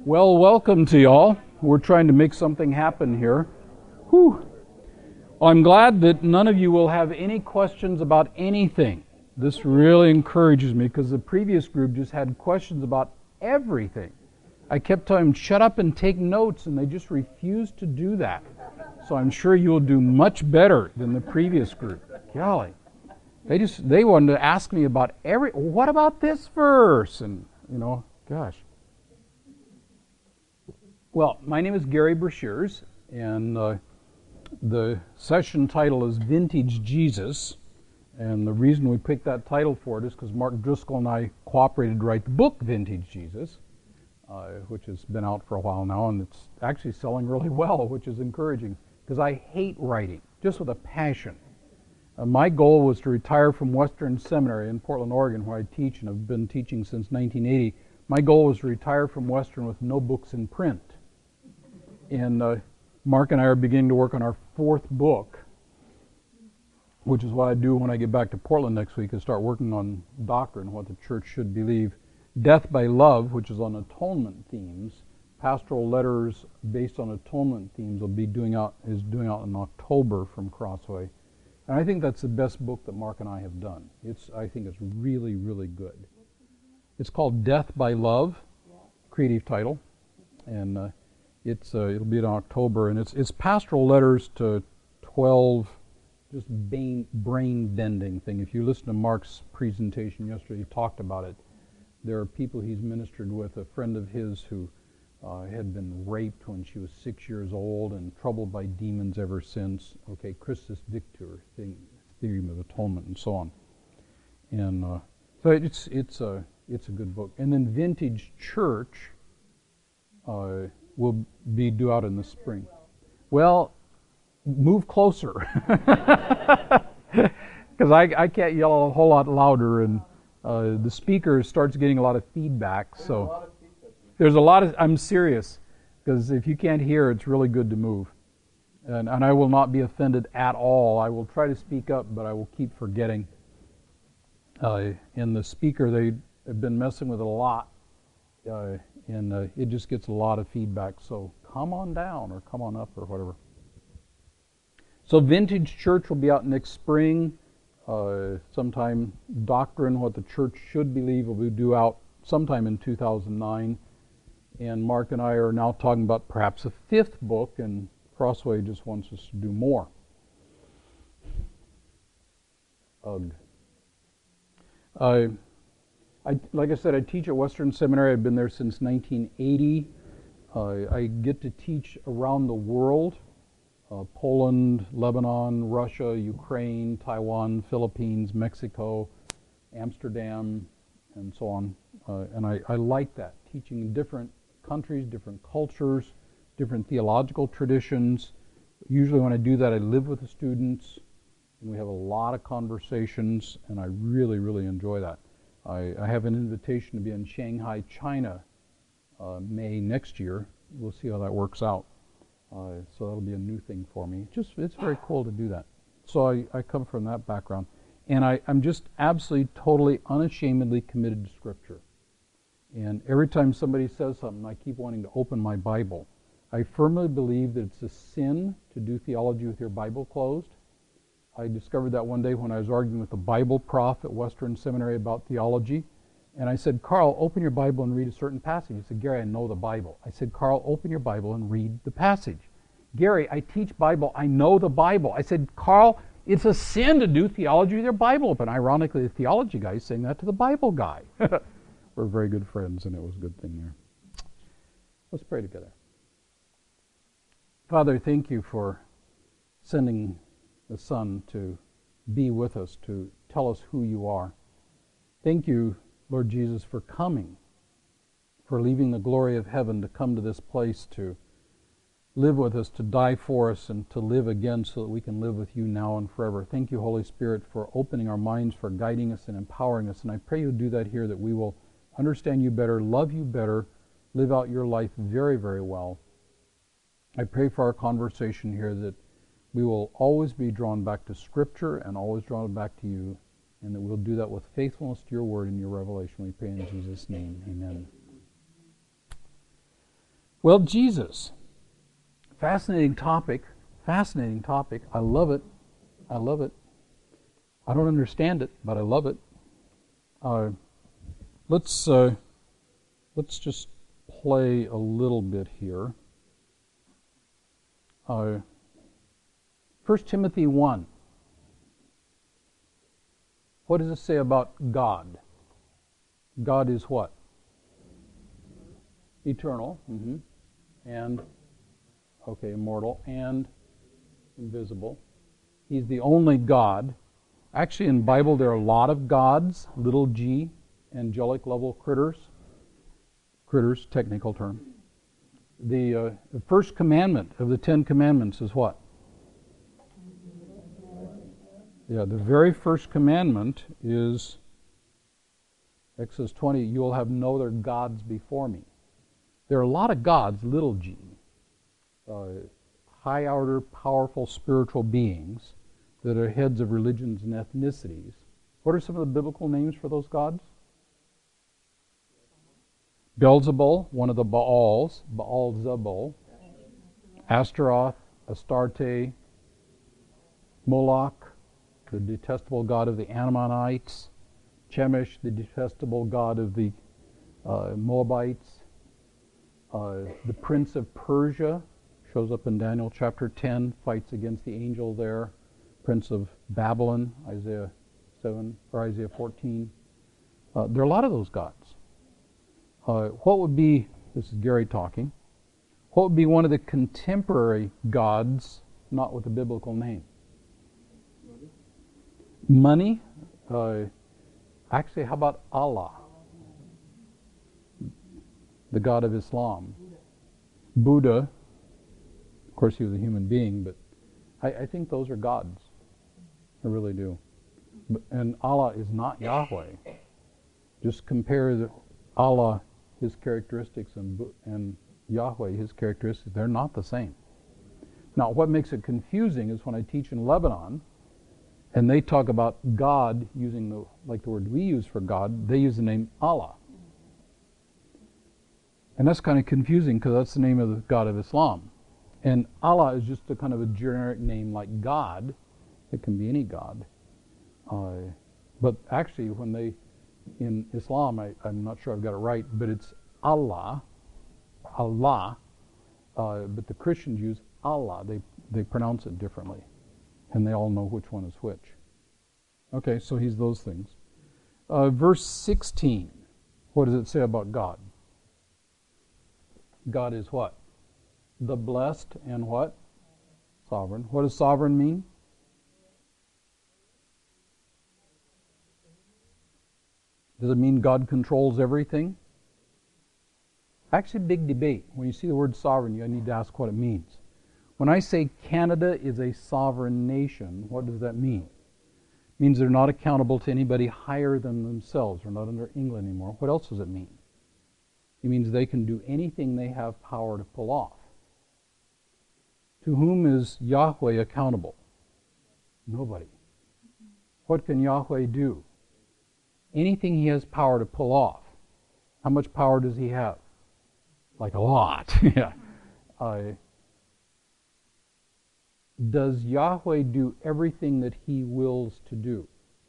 Well, welcome to y'all. We're trying to make something happen here. Whew. I'm glad that none of you will have any questions about anything. This really encourages me because the previous group just had questions about everything. I kept telling them, shut up and take notes, and they just refused to do that. So I'm sure you'll do much better than the previous group. Golly. They wanted to ask me about what about this verse? And, gosh. Well, my name is Gary Brashears, and the session title is Vintage Jesus. And the reason we picked that title for it is because Mark Driscoll and I cooperated to write the book Vintage Jesus, which has been out for a while now, and it's actually selling really well, which is encouraging, because I hate writing, just with a passion. My goal was to retire from Western Seminary in Portland, Oregon, where I teach, and have been teaching since 1980. My goal was to retire from Western with no books in print. And Mark and I are beginning to work on our fourth book, which is what I do when I get back to Portland next week, is start working on doctrine, what the church should believe. Death by Love, which is on atonement themes, pastoral letters based on atonement themes, is doing out in October from Crossway. And I think that's the best book that Mark and I have done. I think it's really, really good. It's called Death by Love, creative title, and it'll be in October, and it's pastoral letters to 12 just brain-bending thing. If you listen to Mark's presentation yesterday, he talked about it. There are people he's ministered with, a friend of his who had been raped when she was 6 years old and troubled by demons ever since. Okay, Christus Victor, theme of atonement, and so on. And so it's a good book. And then Vintage Church will be due out in the spring. Well, move closer, because I can't yell a whole lot louder, and the speaker starts getting a lot of feedback. So there's a lot of. I'm serious, because if you can't hear, it's really good to move, and I will not be offended at all. I will try to speak up, but I will keep forgetting. And the speaker, they have been messing with it a lot. And it just gets a lot of feedback, so come on down or come on up or whatever. So Vintage Church will be out next spring. Sometime Doctrine, what the church should believe, will be due out sometime in 2009. And Mark and I are now talking about perhaps a fifth book, and Crossway just wants us to do more. Ugh. Like I said, I teach at Western Seminary. I've been there since 1980. I get to teach around the world, Poland, Lebanon, Russia, Ukraine, Taiwan, Philippines, Mexico, Amsterdam, and so on. And I like that, teaching in different countries, different cultures, different theological traditions. Usually when I do that, I live with the students, and we have a lot of conversations, and I really, really enjoy that. I have an invitation to be in Shanghai, China, May next year. We'll see how that works out. So that'll be a new thing for me. It's very cool to do that. So I come from that background. And I'm just absolutely, totally, unashamedly committed to Scripture. And every time somebody says something, I keep wanting to open my Bible. I firmly believe that it's a sin to do theology with your Bible closed. I discovered that one day when I was arguing with a Bible prof at Western Seminary about theology. And I said, Carl, open your Bible and read a certain passage. He said, Gary, I know the Bible. I said, Carl, open your Bible and read the passage. Gary, I teach Bible. I know the Bible. I said, Carl, it's a sin to do theology with your Bible open. Ironically, the theology guy is saying that to the Bible guy. We're very good friends, and it was a good thing there. Let's pray together. Father, thank you for sending the Son to be with us, to tell us who you are. Thank you, Lord Jesus, for coming, for leaving the glory of heaven to come to this place to live with us, to die for us, and to live again so that we can live with you now and forever. Thank you, Holy Spirit, for opening our minds, for guiding us and empowering us. And I pray you'll do that here, that we will understand you better, love you better, live out your life very, very well. I pray for our conversation here that we will always be drawn back to Scripture and always drawn back to you, and that we'll do that with faithfulness to your word and your revelation. We pray in Jesus' name. Amen. Well, Jesus. Fascinating topic. Fascinating topic. I love it. I love it. I don't understand it, but I love it. Let's just play a little bit here. 1 Timothy 1. What does it say about God? God is what? Eternal. And, immortal and invisible. He's the only God. Actually, in the Bible, there are a lot of gods, little g, angelic level critters. Critters, technical term. The first commandment of the 10 Commandments is what? Yeah, the very first commandment is Exodus 20, you will have no other gods before me. There are a lot of gods, little g, high order, powerful spiritual beings that are heads of religions and ethnicities. What are some of the biblical names for those gods? Beelzebul, one of the Baals, Baal-zebul, Astaroth, Astarte, Moloch, the detestable god of the Ammonites, Chemosh, the detestable god of the Moabites, the prince of Persia shows up in Daniel chapter 10, fights against the angel there, prince of Babylon, Isaiah 7 or Isaiah 14. There are a lot of those gods. What would be, this is Gary talking, what would be one of the contemporary gods, not with a biblical name? Money? Actually, how about Allah? The god of Islam. Buddha, of course he was a human being, but I think those are gods. I really do. And Allah is not Yahweh. Just compare Allah, his characteristics, and Yahweh, his characteristics. They're not the same. Now, what makes it confusing is when I teach in Lebanon, and they talk about God using the word we use for God, they use the name Allah. And that's kind of confusing because that's the name of the God of Islam. And Allah is just a kind of a generic name like God. It can be any God. But actually, when they, in Islam, I'm not sure I've got it right, but it's Allah, Allah, but the Christians use Allah. They pronounce it differently. And they all know which one is which. Okay, so he's those things. Verse 16, what does it say about God? God is what? The blessed and what? Sovereign. What does sovereign mean? Does it mean God controls everything? Actually, big debate. When you see the word sovereign, you need to ask what it means. When I say Canada is a sovereign nation, what does that mean? It means they're not accountable to anybody higher than themselves. They're not under England anymore. What else does it mean? It means they can do anything they have power to pull off. To whom is Yahweh accountable? Nobody. What can Yahweh do? Anything he has power to pull off. How much power does he have? Like a lot. Yeah. Does Yahweh do everything that he wills to do?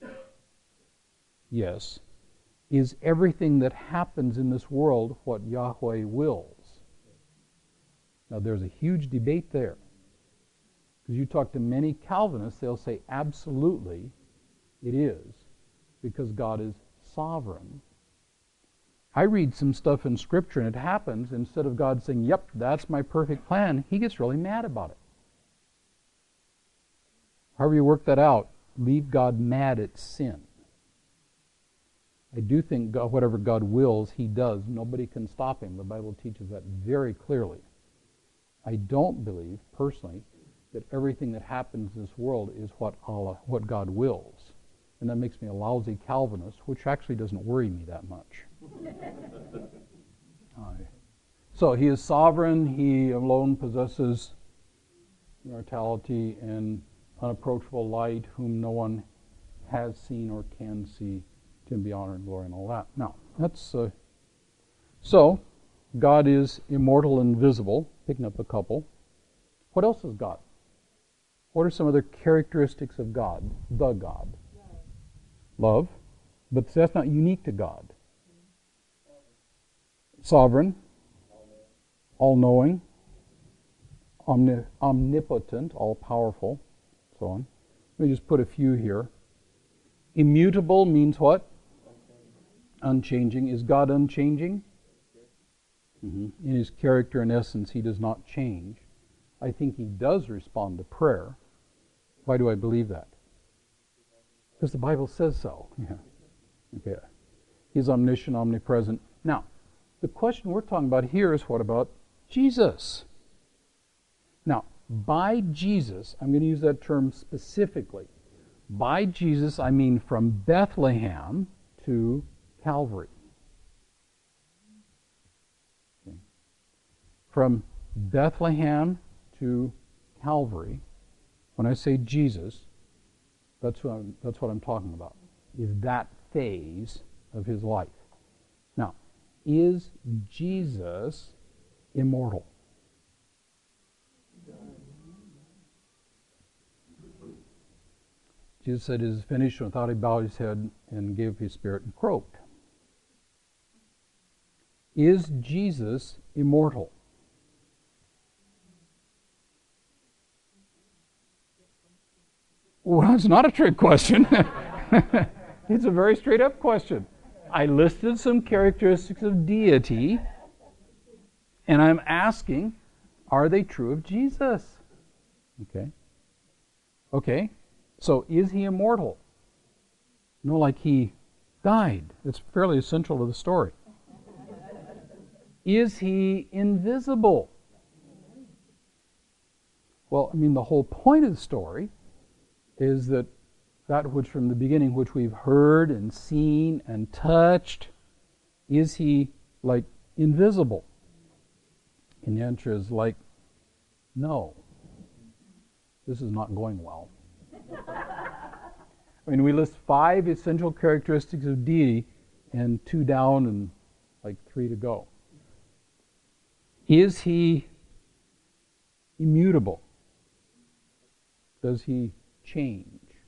Yes. Is everything that happens in this world what Yahweh wills? Now there's a huge debate there. Because you talk to many Calvinists, they'll say absolutely it is, because God is sovereign. I read some stuff in Scripture and it happens, instead of God saying, yep, that's my perfect plan, he gets really mad about it. However you work that out, leave God mad at sin. I do think God, whatever God wills, he does. Nobody can stop him. The Bible teaches that very clearly. I don't believe, personally, that everything that happens in this world is what God wills. And that makes me a lousy Calvinist, which actually doesn't worry me that much. So he is sovereign. He alone possesses immortality and unapproachable light, whom no one has seen or can see. To him be honor and glory and all that. Now, that's so God is immortal and invisible. Picking up a couple. What else is God? What are some other characteristics of God? The God. Love. But that's not unique to God. Sovereign. All-knowing. Omnipotent. All-powerful. So on. Let me just put a few here. Immutable means what? Unchanging. Is God unchanging? In his character and essence, he does not change. I think he does respond to prayer. Why do I believe that? Because the Bible says so. Yeah. Okay. He's omniscient, omnipresent. Now, the question we're talking about here is what about Jesus? Now, by Jesus, I'm going to use that term specifically. By Jesus, I mean from Bethlehem to Calvary. Okay. From Bethlehem to Calvary, when I say Jesus, that's what I'm talking about, is that phase of his life. Now, is Jesus immortal? Jesus said, "It is finished," and without he bowed his head and gave his spirit and croaked. Is Jesus immortal? Well, it's not a trick question. It's a very straight up question. I listed some characteristics of deity, and I'm asking, are they true of Jesus? Okay. So, is he immortal? No, like he died. It's fairly essential to the story. Is he invisible? Well, I mean, the whole point of the story is that which from the beginning, which we've heard and seen and touched, is he like invisible? And the answer is like, no. This is not going well. I mean, we list 5 essential characteristics of deity and 2 down and like 3 to go. Is he immutable? Does he change?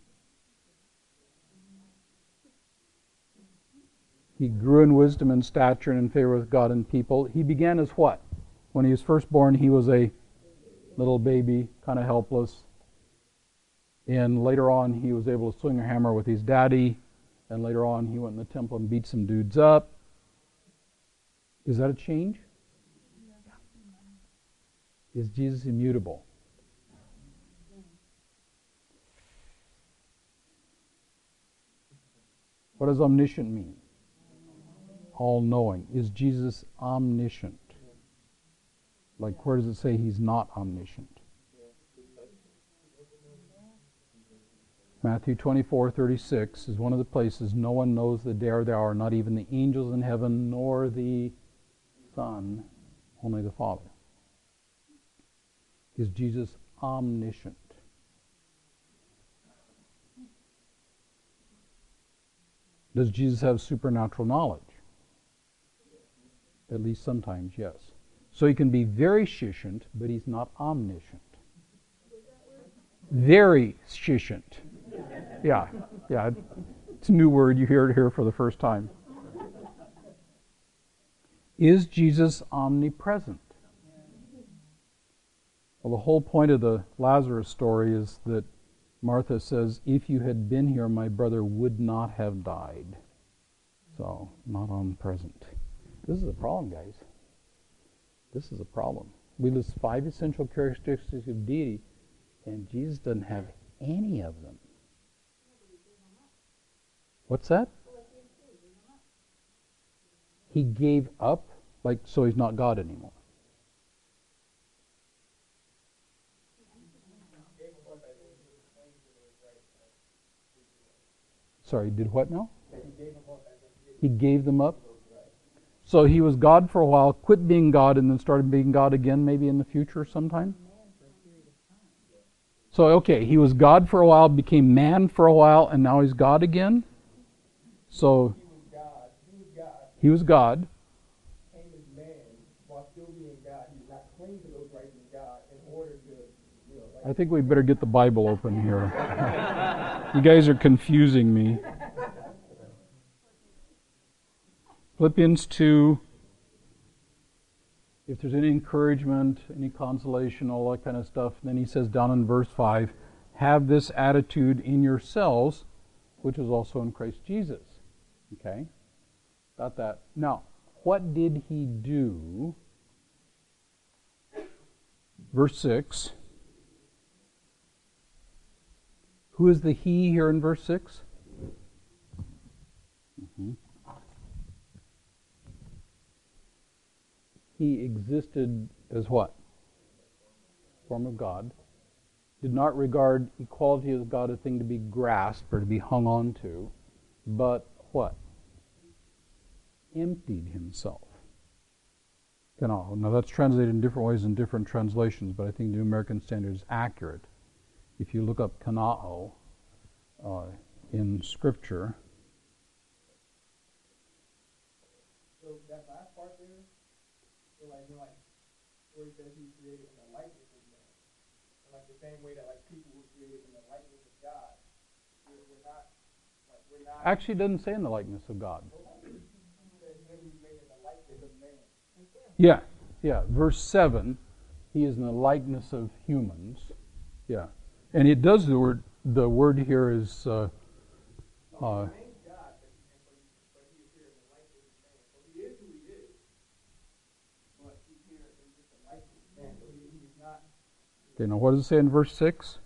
He grew in wisdom and stature and in favor with God and people. He began as what? When he was first born, he was a little baby, kind of helpless. And later on, he was able to swing a hammer with his daddy. And later on, he went in the temple and beat some dudes up. Is that a change? Is Jesus immutable? What does omniscient mean? All-knowing. Is Jesus omniscient? Like, where does it say he's not omniscient? Matthew 24:36 is one of the places no one knows the day or the hour, not even the angels in heaven, nor the Son, only the Father. Is Jesus omniscient? Does Jesus have supernatural knowledge? At least sometimes, yes. So he can be very shishant, but he's not omniscient. Very shishant. Yeah. It's a new word. You hear it here for the first time. Is Jesus omnipresent? Well, the whole point of the Lazarus story is that Martha says, if you had been here, my brother would not have died. So, not omnipresent. This is a problem, guys. This is a problem. We list 5 essential characteristics of deity, and Jesus doesn't have any of them. What's that? He gave up, like, so he's not God anymore. Sorry, did what now? He gave them up. So he was God for a while, quit being God, and then started being God again, maybe in the future sometime? So, okay, he was God for a while, became man for a while, and now he's God again? So, he was God. still being God. He did not cling to those rights as God in order to, I think we better get the Bible open here. You guys are confusing me. Philippians 2, if there's any encouragement, any consolation, all that kind of stuff, then he says down in verse 5, have this attitude in yourselves, which is also in Christ Jesus. Okay? Got that. Now, what did he do? Verse 6. Who is the he here in verse 6? He existed as what? Form of God. Did not regard equality with God a thing to be grasped or to be hung on to, but what? Emptied himself. Now that's translated in different ways in different translations, but I think the New American Standard is accurate. If you look up kanao in Scripture. So that last part there, so like where he says he was created in the likeness of man. And like the same way that like people were created in the likeness of God. We're not Actually, it doesn't say in the likeness of God. It says he was made in the likeness of man. Yeah. Verse 7, he is in the likeness of humans. Yeah. And it does the word here is God, but he is here in the likeness of man. So he is who he is. But he's here in just the likeness of man. So he's not. Okay, now what does it say in verse 6?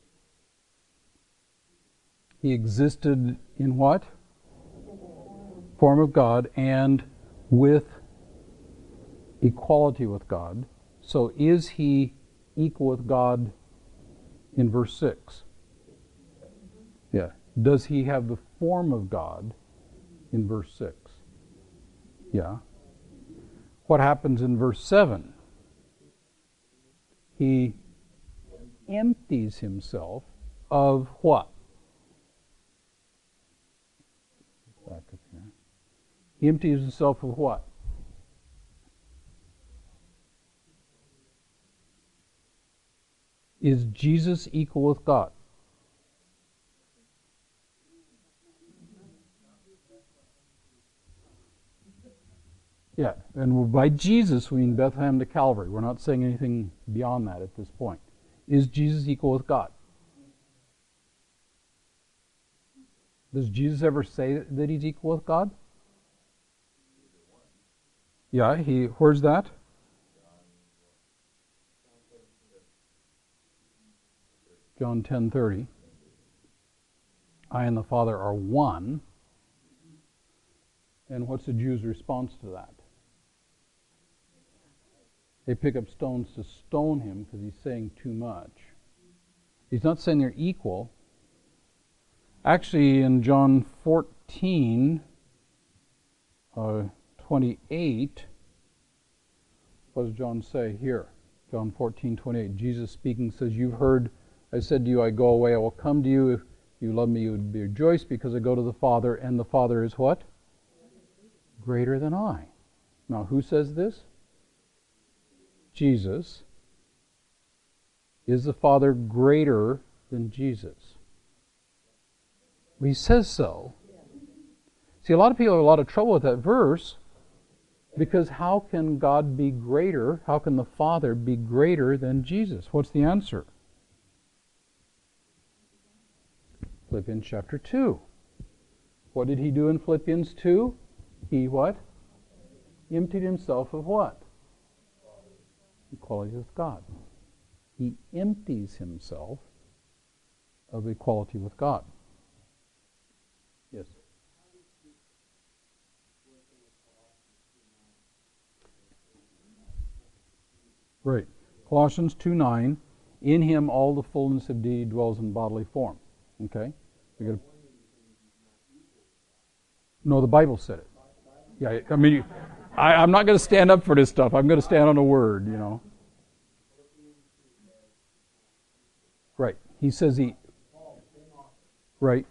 He existed in what? Form of God and with equality with God. So is he equal with God in verse 6? Yeah. Does he have the form of God in verse 6? Yeah. What happens in verse 7? He empties himself of what? Back up here. He empties himself of what? Is Jesus equal with God? Yeah, and by Jesus we mean Bethlehem to Calvary. We're not saying anything beyond that at this point. Is Jesus equal with God? Does Jesus ever say that he's equal with God? Yeah, where's that? John 10:30. I and the Father are one. And what's the Jews' response to that? They pick up stones to stone him because he's saying too much. He's not saying they're equal. Actually, in John 14, 28, what does John say here? John 14:28. Jesus speaking says, "You've heard, I said to you, I go away, I will come to you. If you love me, you would be rejoiced because I go to the Father, and the Father is what? Greater than I." Now, who says this? Jesus. Is the Father greater than Jesus? Well, he says so. See, a lot of people have a lot of trouble with that verse because how can God be greater? How can the Father be greater than Jesus? What's the answer? Philippians chapter 2. What did he do in Philippians 2? He what? Emptied himself of what? Equality with God. He empties himself of equality with God. Yes. Right. Colossians 2:9. In him all the fullness of deity dwells in bodily form. Okay? No, the Bible said it. Yeah, I mean, I'm not going to stand up for this stuff. I'm going to stand on a word, you know. Right. He says he... Right.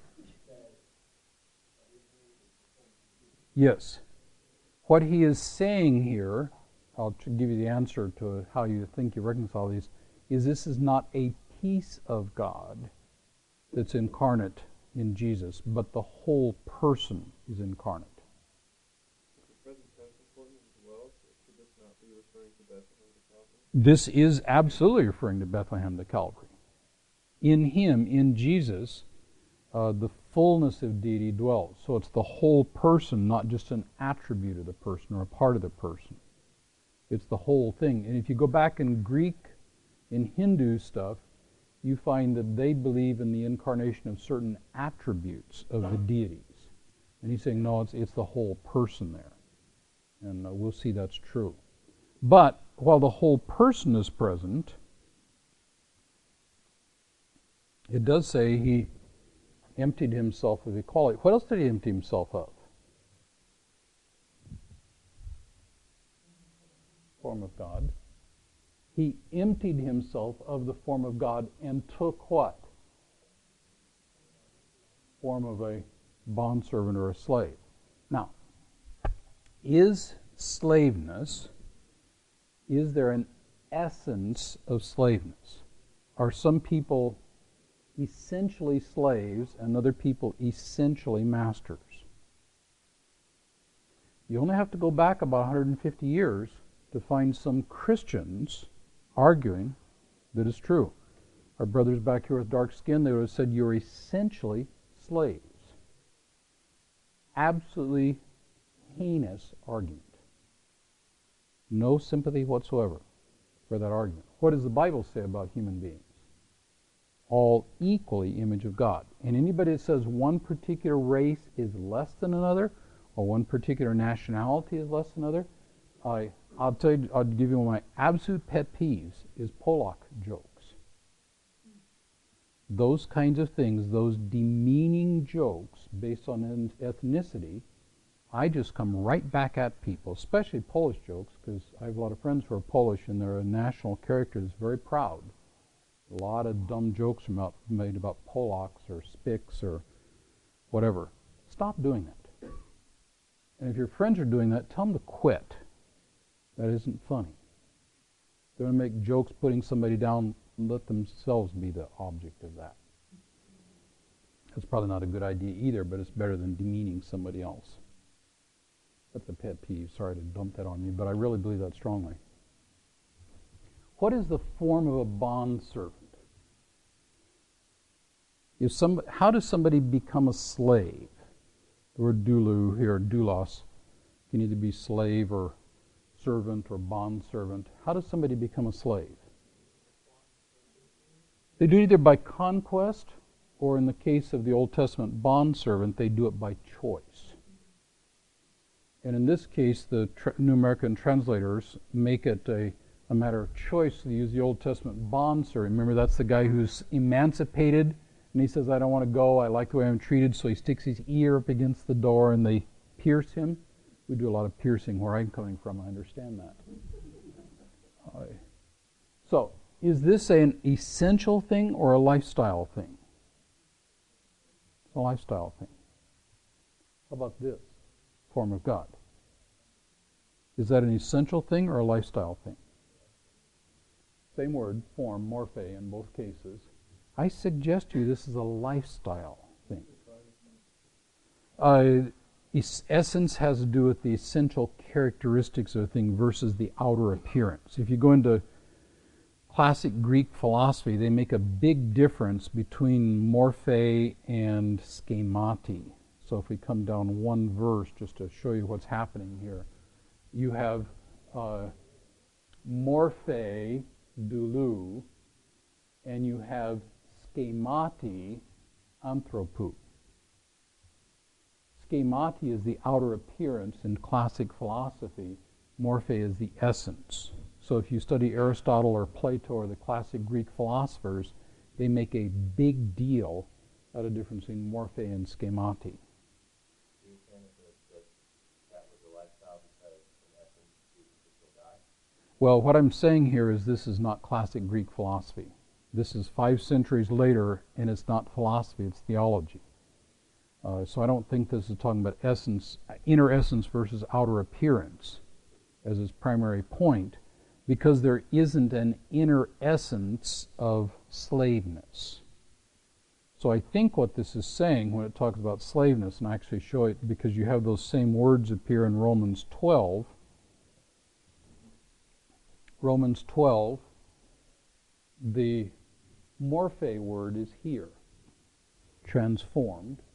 Yes. What he is saying here, I'll give you the answer to how you think you reconcile these, is this is not a piece of God that's incarnate in Jesus, but the whole person is incarnate. This is absolutely referring to Bethlehem to Calvary. In Him, in Jesus, the fullness of deity dwells. So it's the whole person, not just an attribute of the person or a part of the person. It's the whole thing. And if you go back in Greek, in Hindu stuff, you find that they believe in the incarnation of certain attributes of the deities. And he's saying, no, it's the whole person there. And we'll see that's true. But while the whole person is present, it does say He emptied Himself of equality. What else did He empty Himself of? Form of God. He emptied Himself of the form of God and took what? Form of a bondservant or a slave. Now, is there an essence of slaveness? Are some people essentially slaves and other people essentially masters? You only have to go back about 150 years to find some Christians arguing that it's true. Our brothers back here with dark skin, they would have said you're essentially slaves. Absolutely heinous argument. No sympathy whatsoever for that argument. What does the Bible say about human beings? All equally image of God. And anybody that says one particular race is less than another, or one particular nationality is less than another, I'll give you one of my absolute pet peeves is Polak jokes. Those kinds of things, those demeaning jokes based on ethnicity, I just come right back at people, especially Polish jokes, because I have a lot of friends who are Polish and they're a national character that's very proud. A lot of dumb jokes are made about Polacks or Spics or whatever. Stop doing that. And if your friends are doing that, tell them to quit. That isn't funny. They're going to make jokes putting somebody down and let themselves be the object of that. That's probably not a good idea either, but it's better than demeaning somebody else. That's a pet peeve. Sorry to dump that on you, but I really believe that strongly. What is the form of a bondservant? How does somebody become a slave? The word doulou here, doulos, can either be slave or servant or bondservant. How does somebody become a slave? They do it either by conquest, or in the case of the Old Testament bondservant, they do it by choice. And in this case, the New American translators make it a matter of choice to use the Old Testament bondservant. Remember, that's the guy who's emancipated, and he says, I don't want to go, I like the way I'm treated, so he sticks his ear up against the door and they pierce him. We do a lot of piercing where I'm coming from, I understand that. So, is this an essential thing or a lifestyle thing? It's a lifestyle thing. How about this? Form of God. Is that an essential thing or a lifestyle thing? Same word, form, morphe in both cases. I suggest to you this is a lifestyle thing. Essence has to do with the essential characteristics of a thing versus the outer appearance. If you go into classic Greek philosophy, they make a big difference between morphe and schemati. So if we come down one verse just to show you what's happening here, you have morphe, doulou, and you have schemati, anthropou. Schemati is the outer appearance in classic philosophy. Morphe is the essence. So if you study Aristotle or Plato or the classic Greek philosophers, they make a big deal out of the difference between morphe and schemati. Well, what I'm saying here is this is not classic Greek philosophy. This is 5 centuries later, and it's not philosophy, it's theology. So I don't think this is talking about essence, inner essence versus outer appearance. as his primary point, because there isn't an inner essence of slaveness. So I think what this is saying when it talks about slaveness, and I actually show it because you have those same words appear in Romans 12. Romans 12, the morphe word is here, transformed.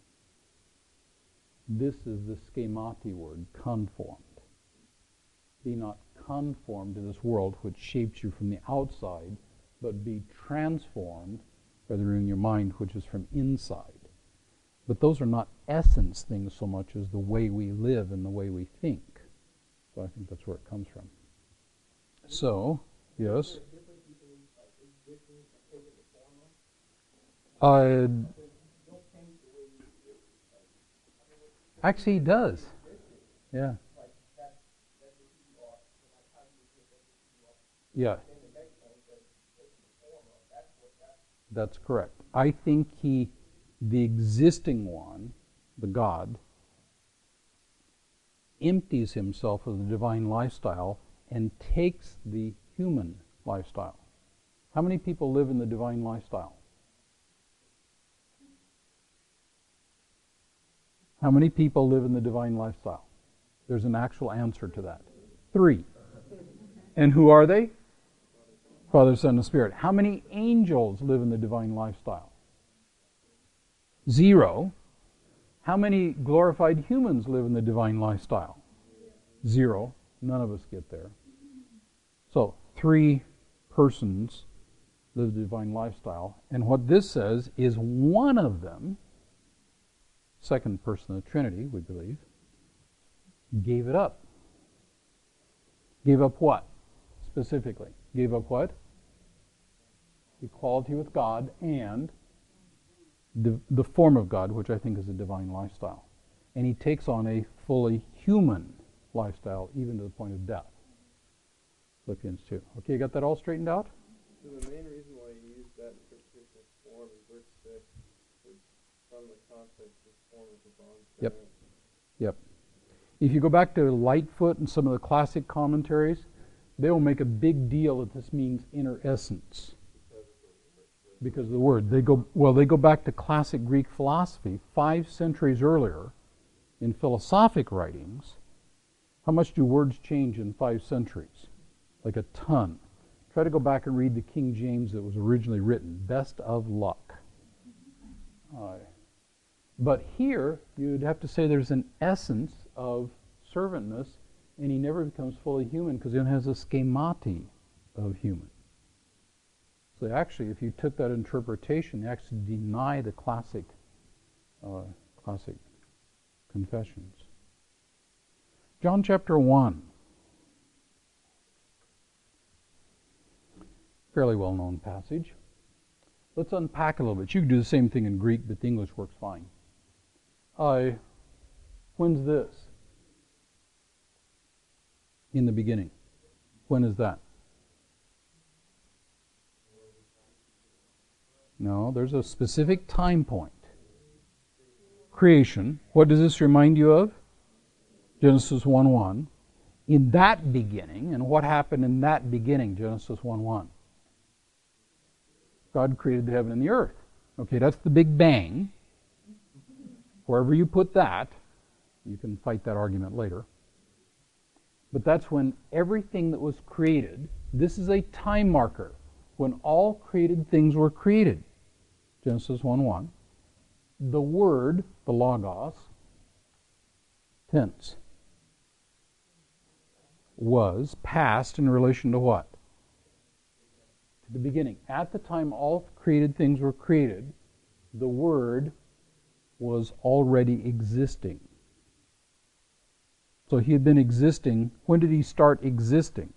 This is the schemati word, conformed. Be not conformed to this world which shapes you from the outside, but be transformed by the renewing of your mind, which is from inside. But those are not essence things so much as the way we live and the way we think. So I think that's where it comes from. So, yes. Actually, he does. Yeah. Yeah. That's correct. I think the existing one, the God, empties himself of the divine lifestyle and takes the human lifestyle. How many people live in the divine lifestyle? How many people live in the divine lifestyle? There's an actual answer to that. 3. And who are they? Father, Son, and Spirit. How many angels live in the divine lifestyle? 0. How many glorified humans live in the divine lifestyle? 0. None of us get there. So, 3 persons live the divine lifestyle. And what this says is one of them, second person of the Trinity, we believe, gave it up. Gave up what? Specifically. Gave up what? Equality with God and the form of God, which I think is a divine lifestyle. And he takes on a fully human lifestyle, even to the point of death. Philippians 2. Okay, you got that all straightened out? So the main reason why you use that interpretation of form in verse 6 is from the context of form of the bond. Yep. Yep. If you go back to Lightfoot and some of the classic commentaries, they will make a big deal that this means inner essence. Because of the word. They go back to classic Greek philosophy 5 centuries earlier in philosophic writings. How much do words change in 5 centuries? Like a ton. Try to go back and read the King James that was originally written. Best of luck. But here, you'd have to say there's an essence of servantness, and he never becomes fully human because he has a schemati of human. So actually, if you took that interpretation, you actually deny the classic confessions. John chapter 1. Fairly well-known passage. Let's unpack a little bit. You can do the same thing in Greek, but the English works fine. When's this? In the beginning. When is that? No, there's a specific time point. Creation. What does this remind you of? Genesis 1:1. In that beginning, and what happened in that beginning? Genesis 1:1. God created the heaven and the earth. Okay, that's the Big Bang. Wherever you put that, you can fight that argument later. But that's when everything that was created, this is a time marker, when all created things were created. Genesis 1:1. The Word, the Logos, tense, was past in relation to what? To the beginning. At the time all created things were created, the Word was already existing. So he had been existing. When did he start existing?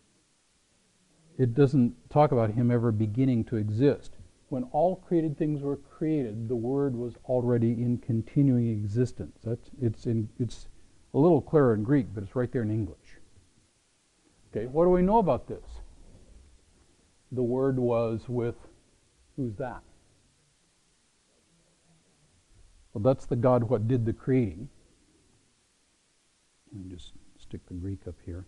It doesn't talk about him ever beginning to exist. When all created things were created, the Word was already in continuing existence. It's a little clearer in Greek, but it's right there in English. Okay, what do we know about this? The Word was with, who's that? Well, that's the God what did the creating. Let me just stick the Greek up here.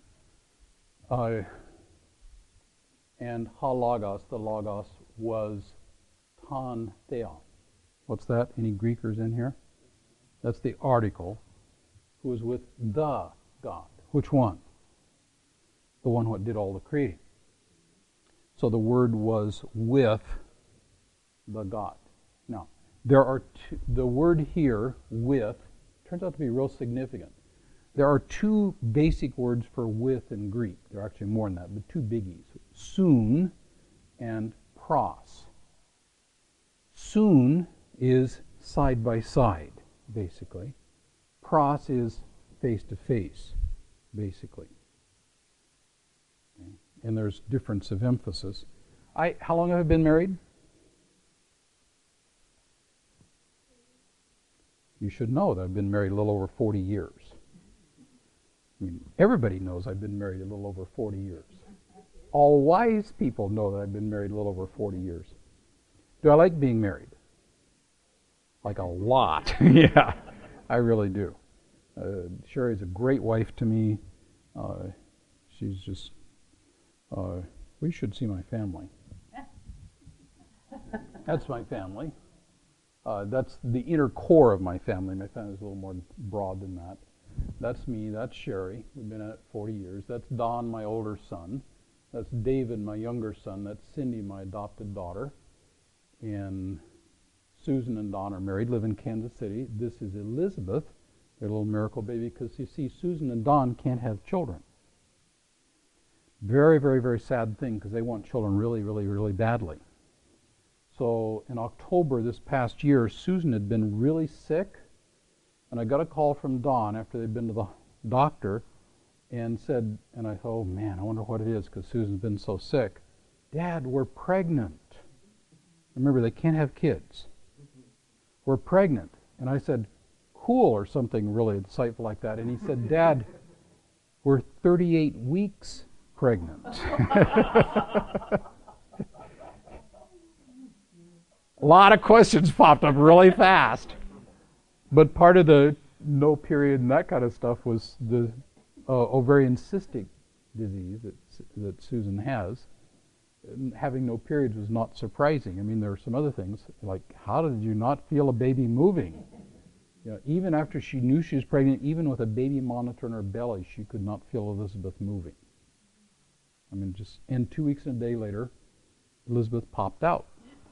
And ha logos, the logos was ton theon. What's that? Any Greekers in here? That's the article. Who was with the God. Which one? The one who did all the creating. So the Word was with the God. Now, there are the word here, with, turns out to be real significant. There are two basic words for with in Greek. There are actually more than that, but two biggies. Soon and pros. Soon is side by side, basically. Pros is face to face, basically. Okay. And there's difference of emphasis. How long have I been married? You should know that I've been married a little over 40 years. I mean, everybody knows I've been married a little over 40 years. All wise people know that I've been married a little over 40 years. Do I like being married? Like a lot. Yeah, I really do. Sherry's a great wife to me. She's just, we should see my family. That's my family. That's the inner core of my family. My family is a little more broad than that. That's me. That's Sherry. We've been at it 40 years. That's Don, my older son. That's David, my younger son. That's Cindy, my adopted daughter. And Susan and Don are married, live in Kansas City. This is Elizabeth, their little miracle baby, because you see, Susan and Don can't have children. Very, very, very sad thing, because they want children really, really, really badly. So in October this past year, Susan had been really sick, and I got a call from Dawn after they'd been to the doctor and said, and I thought, oh man, I wonder what it is, because Susan's been so sick. Dad, we're pregnant. Remember, they can't have kids. We're pregnant. And I said, cool, or something really insightful like that. And he said, Dad, we're 38 weeks pregnant. A lot of questions popped up really fast. But part of the no period and that kind of stuff was the ovarian cystic disease that Susan has. Having no periods was not surprising. I mean, there are some other things, like how did you not feel a baby moving? You know, even after she knew she was pregnant, even with a baby monitor in her belly, she could not feel Elizabeth moving. I mean, and 2 weeks and a day later, Elizabeth popped out.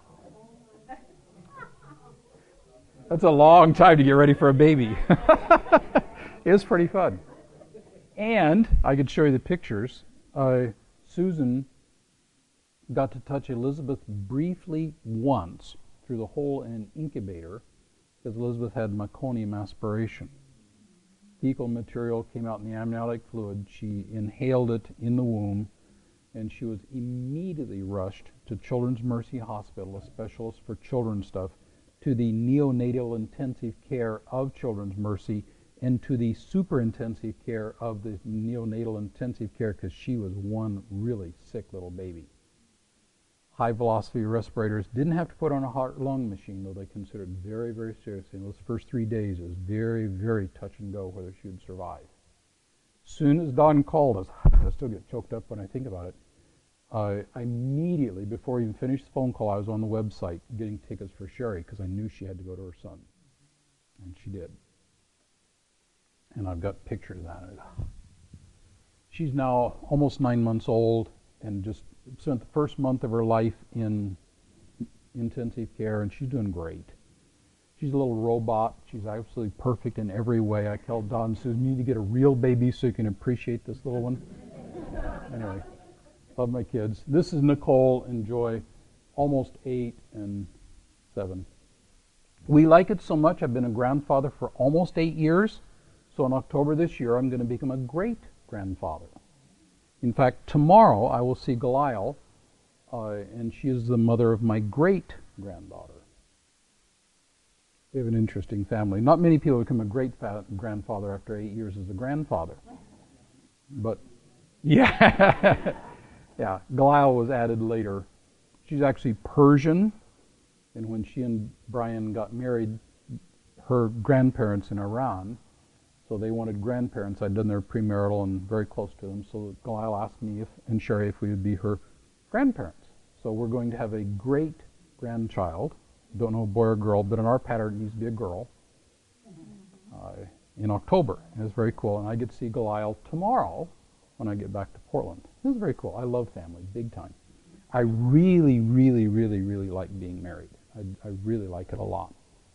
That's a long time to get ready for a baby. It was pretty fun. And I could show you the pictures. Susan got to touch Elizabeth briefly once through the hole in an incubator because Elizabeth had meconium aspiration. Fecal material came out in the amniotic fluid. She inhaled it in the womb, and she was immediately rushed to Children's Mercy Hospital, a specialist for children's stuff, to the neonatal intensive care of Children's Mercy, and to the super intensive care of the neonatal intensive care because she was one really sick little baby. High velocity respirators. Didn't have to put on a heart-lung machine, though they considered very, very seriously. In those first 3 days, it was very, very touch and go whether she would survive. Soon as Don called us, I still get choked up when I think about it. I immediately, before I even finished the phone call, I was on the website getting tickets for Sherry because I knew she had to go to her son. And she did. And I've got pictures of that. She's now almost 9 months old and just spent the first month of her life in intensive care, and she's doing great. She's a little robot. She's absolutely perfect in every way. I tell Don, Susan, you need to get a real baby so you can appreciate this little one. Anyway. Love my kids. This is Nicole and Joy, almost 8 and 7. We like it so much, I've been a grandfather for almost 8 years. So in October this year, I'm going to become a great-grandfather. In fact, tomorrow I will see Goliath, and she is the mother of my great-granddaughter. We have an interesting family. Not many people become a great-grandfather after 8 years as a grandfather. But, yeah. Yeah, Goliath was added later. She's actually Persian, and when she and Brian got married, her grandparents in Iran So they wanted grandparents. I'd done their premarital and very close to them. So Goliath asked me and Sherry if we would be her grandparents. So we're going to have a great grandchild. Don't know boy or girl, but in our pattern it needs to be a girl. In October. And it's very cool. And I get to see Goliath tomorrow when I get back to Portland. This is very cool. I love family, big time. I really, really, really, really like being married. I really like it a lot.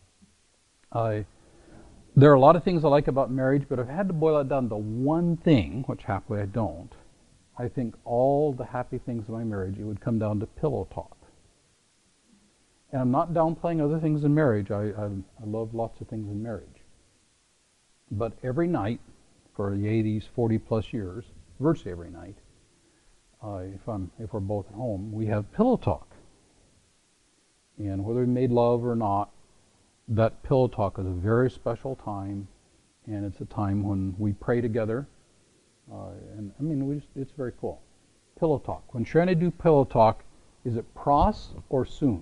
There are a lot of things I like about marriage, but if I had to boil it down to one thing, which happily I don't, I think all the happy things of my marriage, it would come down to pillow talk. And I'm not downplaying other things in marriage. I love lots of things in marriage. But every night, for these 40 plus years, virtually every night, if we're both at home, we have pillow talk. And whether we made love or not, that pillow talk is a very special time, and it's a time when we pray together. And I mean, it's very cool. Pillow talk. When Sherry and I do pillow talk, is it pros or soon?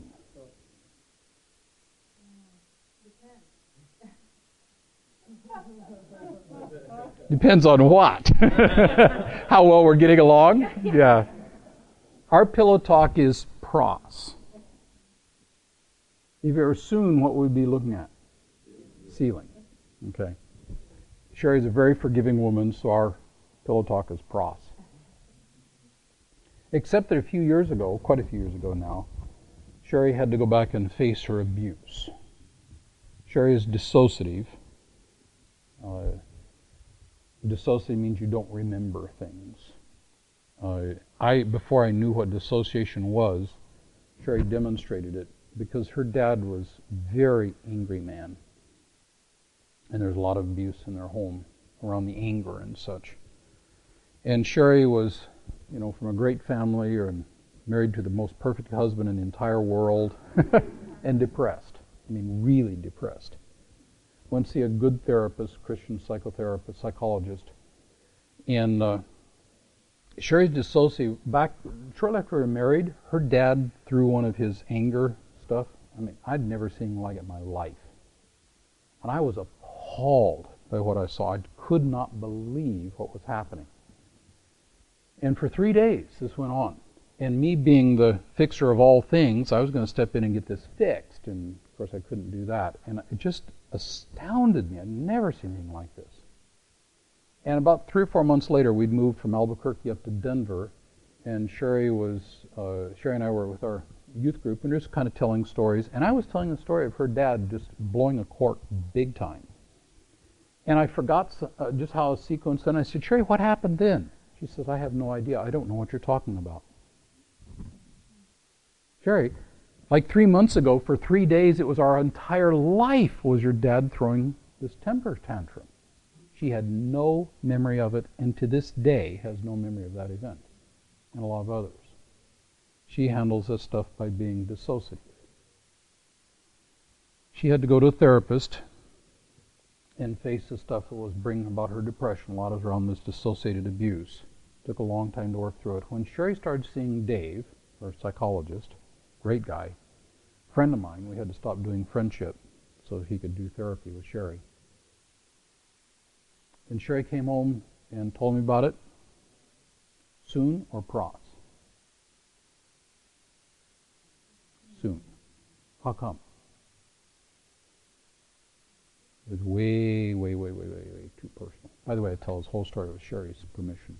Depends on what? How well we're getting along? Yeah. Our pillow talk is pros. If it were soon, what would we be looking at? Ceiling. Okay. Sherry's a very forgiving woman, so our pillow talk is pros. Except that a few years ago, quite a few years ago now, Sherry had to go back and face her abuse. Sherry is dissociative. Dissociative means you don't remember things. Before I knew what dissociation was, Sherry demonstrated it because her dad was a very angry man. And there's a lot of abuse in their home around the anger and such. And Sherry was, from a great family and married to the most perfect husband in the entire world and depressed. I mean, really depressed. Went to see a good therapist, Christian psychotherapist, psychologist. And Sherry's dissociative. Shortly after we were married, her dad threw one of his anger stuff. I mean, I'd never seen anything like it in my life. And I was appalled by what I saw. I could not believe what was happening. And for 3 days, this went on. And me being the fixer of all things, I was going to step in and get this fixed. And, of course, I couldn't do that. And it just astounded me. I'd never seen anything like this. And about 3 or 4 months later, we'd moved from Albuquerque up to Denver. And Sherry and I were with our youth group and just kind of telling stories. And I was telling the story of her dad just blowing a cork big time. And I forgot just how it sequenced. And I said, Sherry, what happened then? She says, I have no idea. I don't know what you're talking about. Sherry, like 3 months ago, for 3 days, it was our entire life was your dad throwing this temper tantrum. She had no memory of it, and to this day has no memory of that event, and a lot of others. She handles this stuff by being dissociative. She had to go to a therapist and face the stuff that was bringing about her depression. A lot of around this dissociated abuse. Took a long time to work through it. When Sherry started seeing Dave, our psychologist, great guy, friend of mine, we had to stop doing friendship so that he could do therapy with Sherry. And Sherry came home and told me about it. Soon or pros? Soon. How come? It was way too personal. By the way, I tell his whole story with Sherry's permission.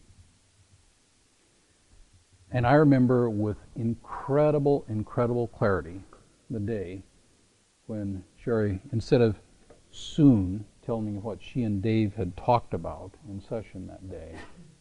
And I remember with incredible clarity the day when Sherry, instead of soon telling me what she and Dave had talked about in session that day,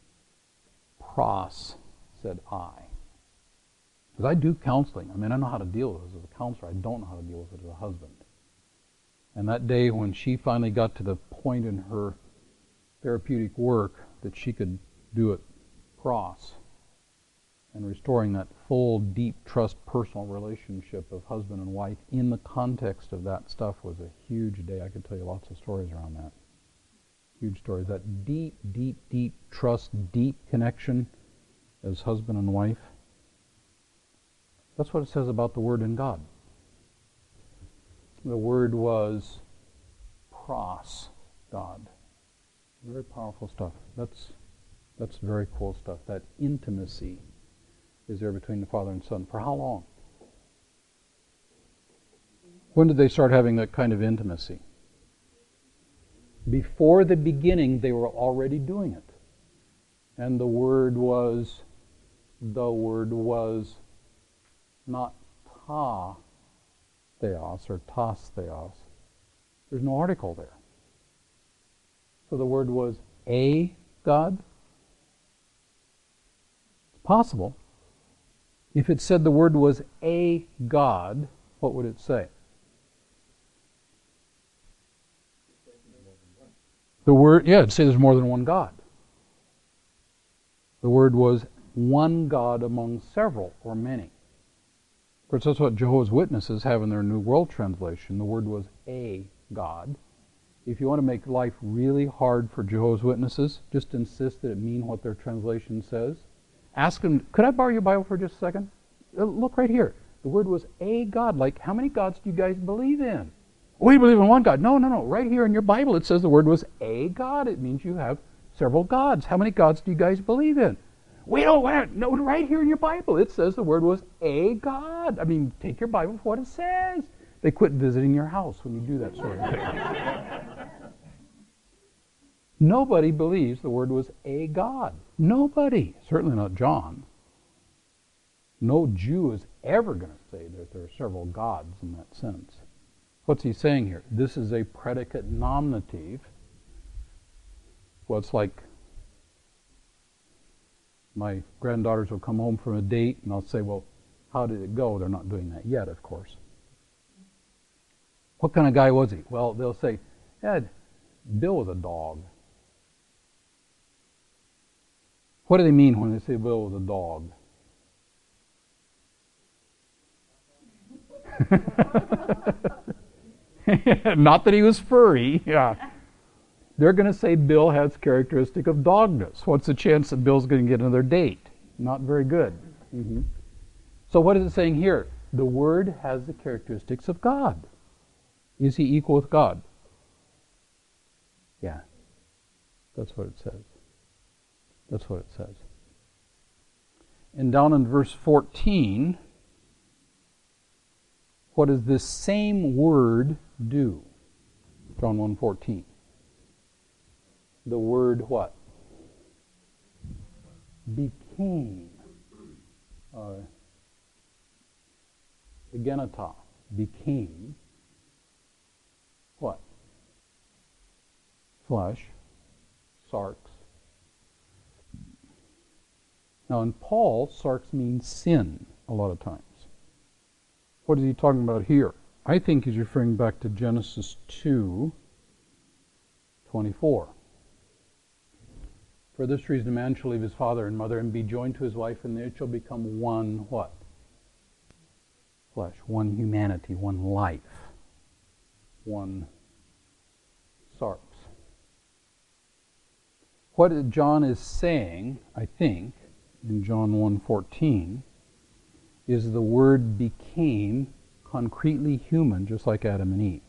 pros said I. Because I do counseling. I mean, I know how to deal with this as a counselor. I don't know how to deal with it as a husband. And that day when she finally got to the point in her therapeutic work that she could do it pros, and restoring that full, deep trust, personal relationship of husband and wife in the context of that stuff was a huge day. I could tell you lots of stories around that. Huge stories. That deep trust, deep connection as husband and wife. That's what it says about the Word in God. The Word was pros God. Very powerful stuff. That's very cool stuff. That intimacy is there between the Father and Son. For how long? When did they start having that kind of intimacy? Before the beginning, they were already doing it. And the Word was not ta theos or tas theos. There's no article there. So the Word was a God? It's possible. If it said the Word was a God, what would it say? The Word, yeah, it'd say there's more than one God. The Word was one God among several or many. Of course, that's what Jehovah's Witnesses have in their New World Translation. The Word was a God. If you want to make life really hard for Jehovah's Witnesses, just insist that it mean what their translation says. Ask them, could I borrow your Bible for just a second? Look right here. The Word was a God. Like, how many gods do you guys believe in? We believe in one God. No. Right here in your Bible it says the Word was a God. It means you have several gods. How many gods do you guys believe in? We don't. No, right here in your Bible it says the Word was a God. I mean, take your Bible for what it says. They quit visiting your house when you do that sort of thing. Nobody believes the Word was a God. Nobody. Certainly not John. No Jew is ever going to say that there are several gods in that sense. What's he saying here? This is a predicate nominative. Well, it's like my granddaughters will come home from a date and I'll say, well, how did it go? They're not doing that yet, of course. What kind of guy was he? Well, they'll say, yeah, Bill was a dog. What do they mean when they say Bill was a dog? Not that he was furry. Yeah. They're going to say Bill has characteristic of dogness. What's the chance that Bill's going to get another date? Not very good. Mm-hmm. So what is it saying here? The Word has the characteristics of God. Is he equal with God? Yeah. That's what it says. That's what it says. And down in verse 14, what does this same Word do? John 1:14. The Word what? Became. Egenata. Became. What? Flesh. Sarx. Now in Paul, sarx means sin a lot of times. What is he talking about here? I think he's referring back to Genesis 2:24. For this reason a man shall leave his father and mother and be joined to his wife, and they shall become one what? Flesh, one humanity, one life, one sarx. What John is saying, I think, in John 1:14, is the Word became concretely human, just like Adam and Eve.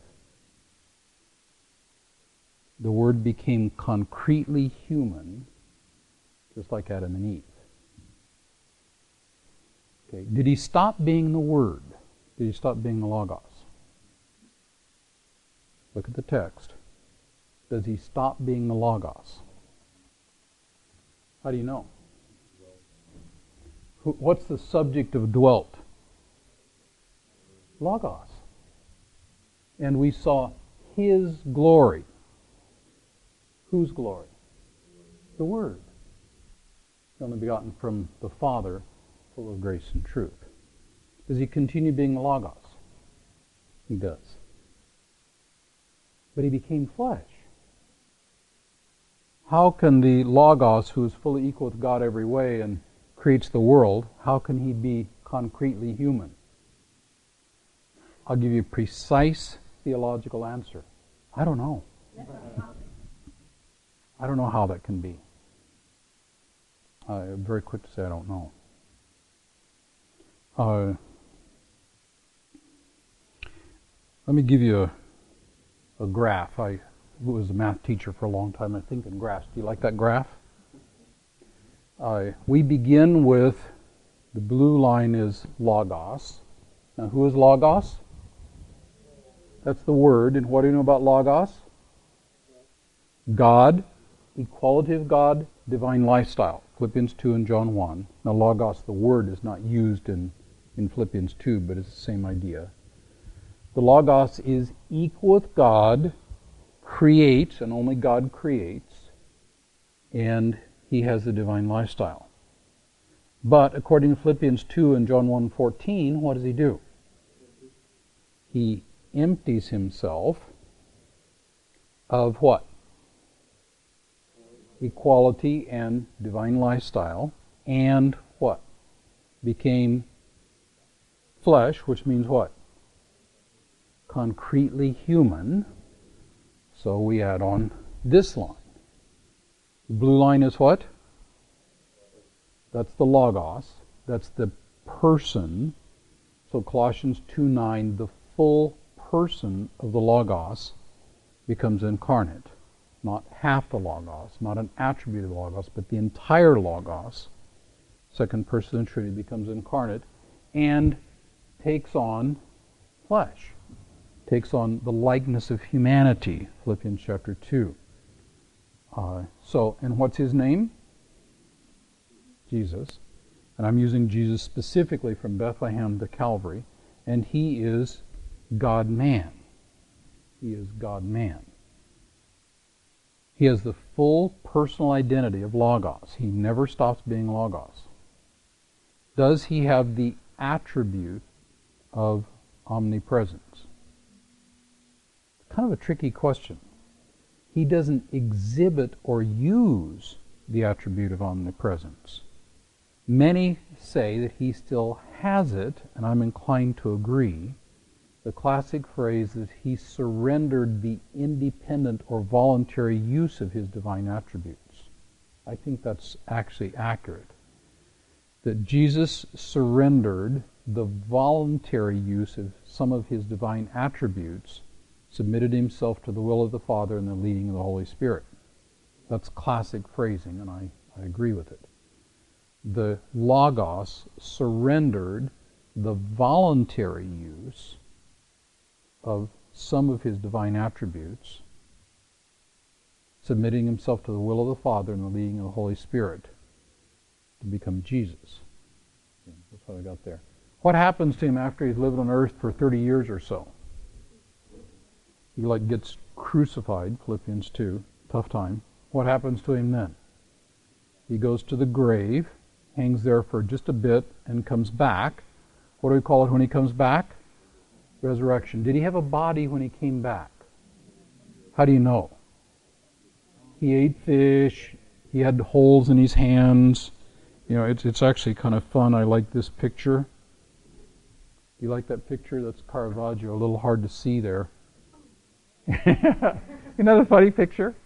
The Word became concretely human, just like Adam and Eve. Okay. Did he stop being the Word? Did he stop being the Logos? Look at the text. Does he stop being the Logos? How do you know? What's the subject of dwelt? Logos. And we saw His glory. Whose glory? The Word. The only begotten from the Father, full of grace and truth. Does he continue being the Logos? He does. But he became flesh. How can the Logos, who is fully equal with God every way and creates the world, how can he be concretely human? I'll give you a precise theological answer. I don't know. I don't know how that can be. I'm very quick to say I don't know. Let me give you a graph. I who was a math teacher for a long time, I think, in graphs. Do you like that graph? We begin with, the blue line is Logos. Now, who is Logos? That's the Word. And what do you know about Logos? God, equality of God, divine lifestyle. Philippians 2 and John 1. Now, Logos, the word, is not used in Philippians 2, but it's the same idea. The Logos is equal with God, creates, and only God creates, and he has a divine lifestyle. But according to Philippians 2 and John 1:14, what does he do? He empties himself of what? Equality and divine lifestyle, and what? Became flesh, which means what? Concretely human. So we add on this line. The blue line is what? That's the Logos. That's the person. So Colossians 2:9, the full person of the Logos becomes incarnate. Not half the Logos, not an attribute of the Logos, but the entire Logos, second person of the Trinity, becomes incarnate and takes on flesh, takes on the likeness of humanity, Philippians chapter 2. And what's his name? Jesus. And I'm using Jesus specifically from Bethlehem to Calvary, and he is God-man. He is God-man. He has the full personal identity of Logos. He never stops being Logos. Does he have the attribute of omnipresence? Kind of a tricky question. He doesn't exhibit or use the attribute of omnipresence. Many say that he still has it, and I'm inclined to agree. The classic phrase is he surrendered the independent or voluntary use of his divine attributes. I think that's actually accurate. That Jesus surrendered the voluntary use of some of his divine attributes, submitted himself to the will of the Father and the leading of the Holy Spirit. That's classic phrasing, and I agree with it. The Logos surrendered the voluntary use of some of his divine attributes, submitting himself to the will of the Father and the leading of the Holy Spirit to become Jesus. That's what I got there. What happens to him after he's lived on earth for 30 years or so? He gets crucified, Philippians 2, tough time. What happens to him then? He goes to the grave, hangs there for just a bit, and comes back. What do we call it when he comes back? Resurrection. Did he have a body when he came back? How do you know? He ate fish. He had holes in his hands. You know, it's actually kind of fun. I like this picture. You like that picture? That's Caravaggio. A little hard to see there. Another funny picture.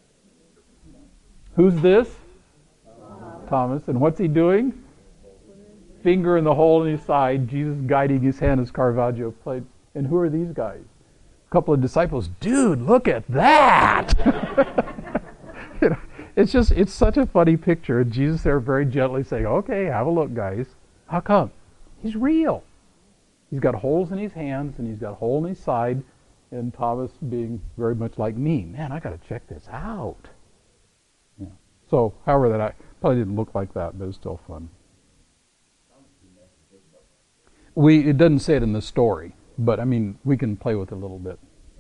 Who's this? Thomas. And what's he doing? Finger in the hole in his side, Jesus guiding his hand as Caravaggio played. And who are these guys? A couple of disciples. Dude, look at that! It's such a funny picture. And Jesus there very gently saying, okay, have a look, guys. How come? He's real. He's got holes in his hands and he's got a hole in his side. And Thomas being very much like me. Man, I got to check this out. Yeah. So, however, that probably didn't look like that, but it's still fun. It doesn't say it in the story, but I mean, we can play with it a little bit.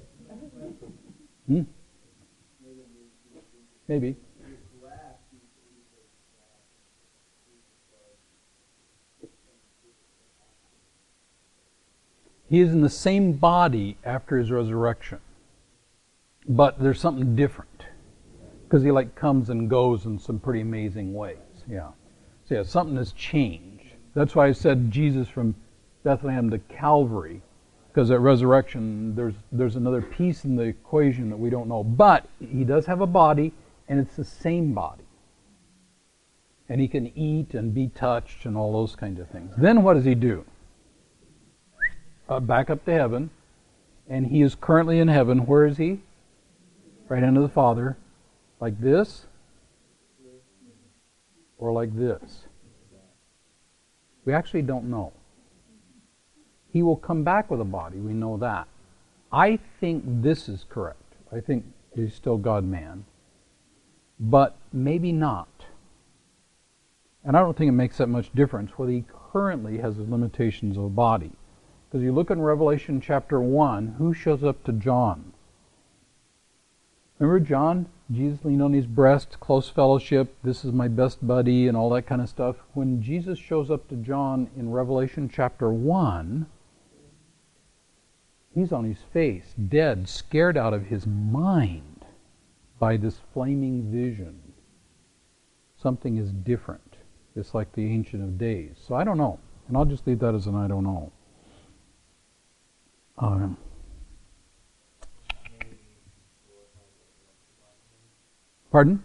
Maybe. He is in the same body after his resurrection, but there's something different because he comes and goes in some pretty amazing ways. Yeah. So yeah, something has changed. That's why I said Jesus from Bethlehem to Calvary, because at resurrection there's another piece in the equation that we don't know. But he does have a body, and it's the same body. And he can eat and be touched and all those kinds of things. Then what does he do? Back up to heaven, and he is currently in heaven. Where is he? right hand of the Father, like this, or like this? We actually don't know. He will come back with a body, we know that. I think this is correct. I think he's still God-man. But maybe not. And I don't think it makes that much difference whether he currently has the limitations of a body. Because you look in Revelation chapter 1, who shows up to John? Remember John? Jesus leaned on his breast, close fellowship, this is my best buddy, and all that kind of stuff. When Jesus shows up to John in Revelation chapter 1, he's on his face, dead, scared out of his mind by this flaming vision. Something is different. It's like the Ancient of Days. So I don't know. And I'll just leave that as an I don't know. Pardon?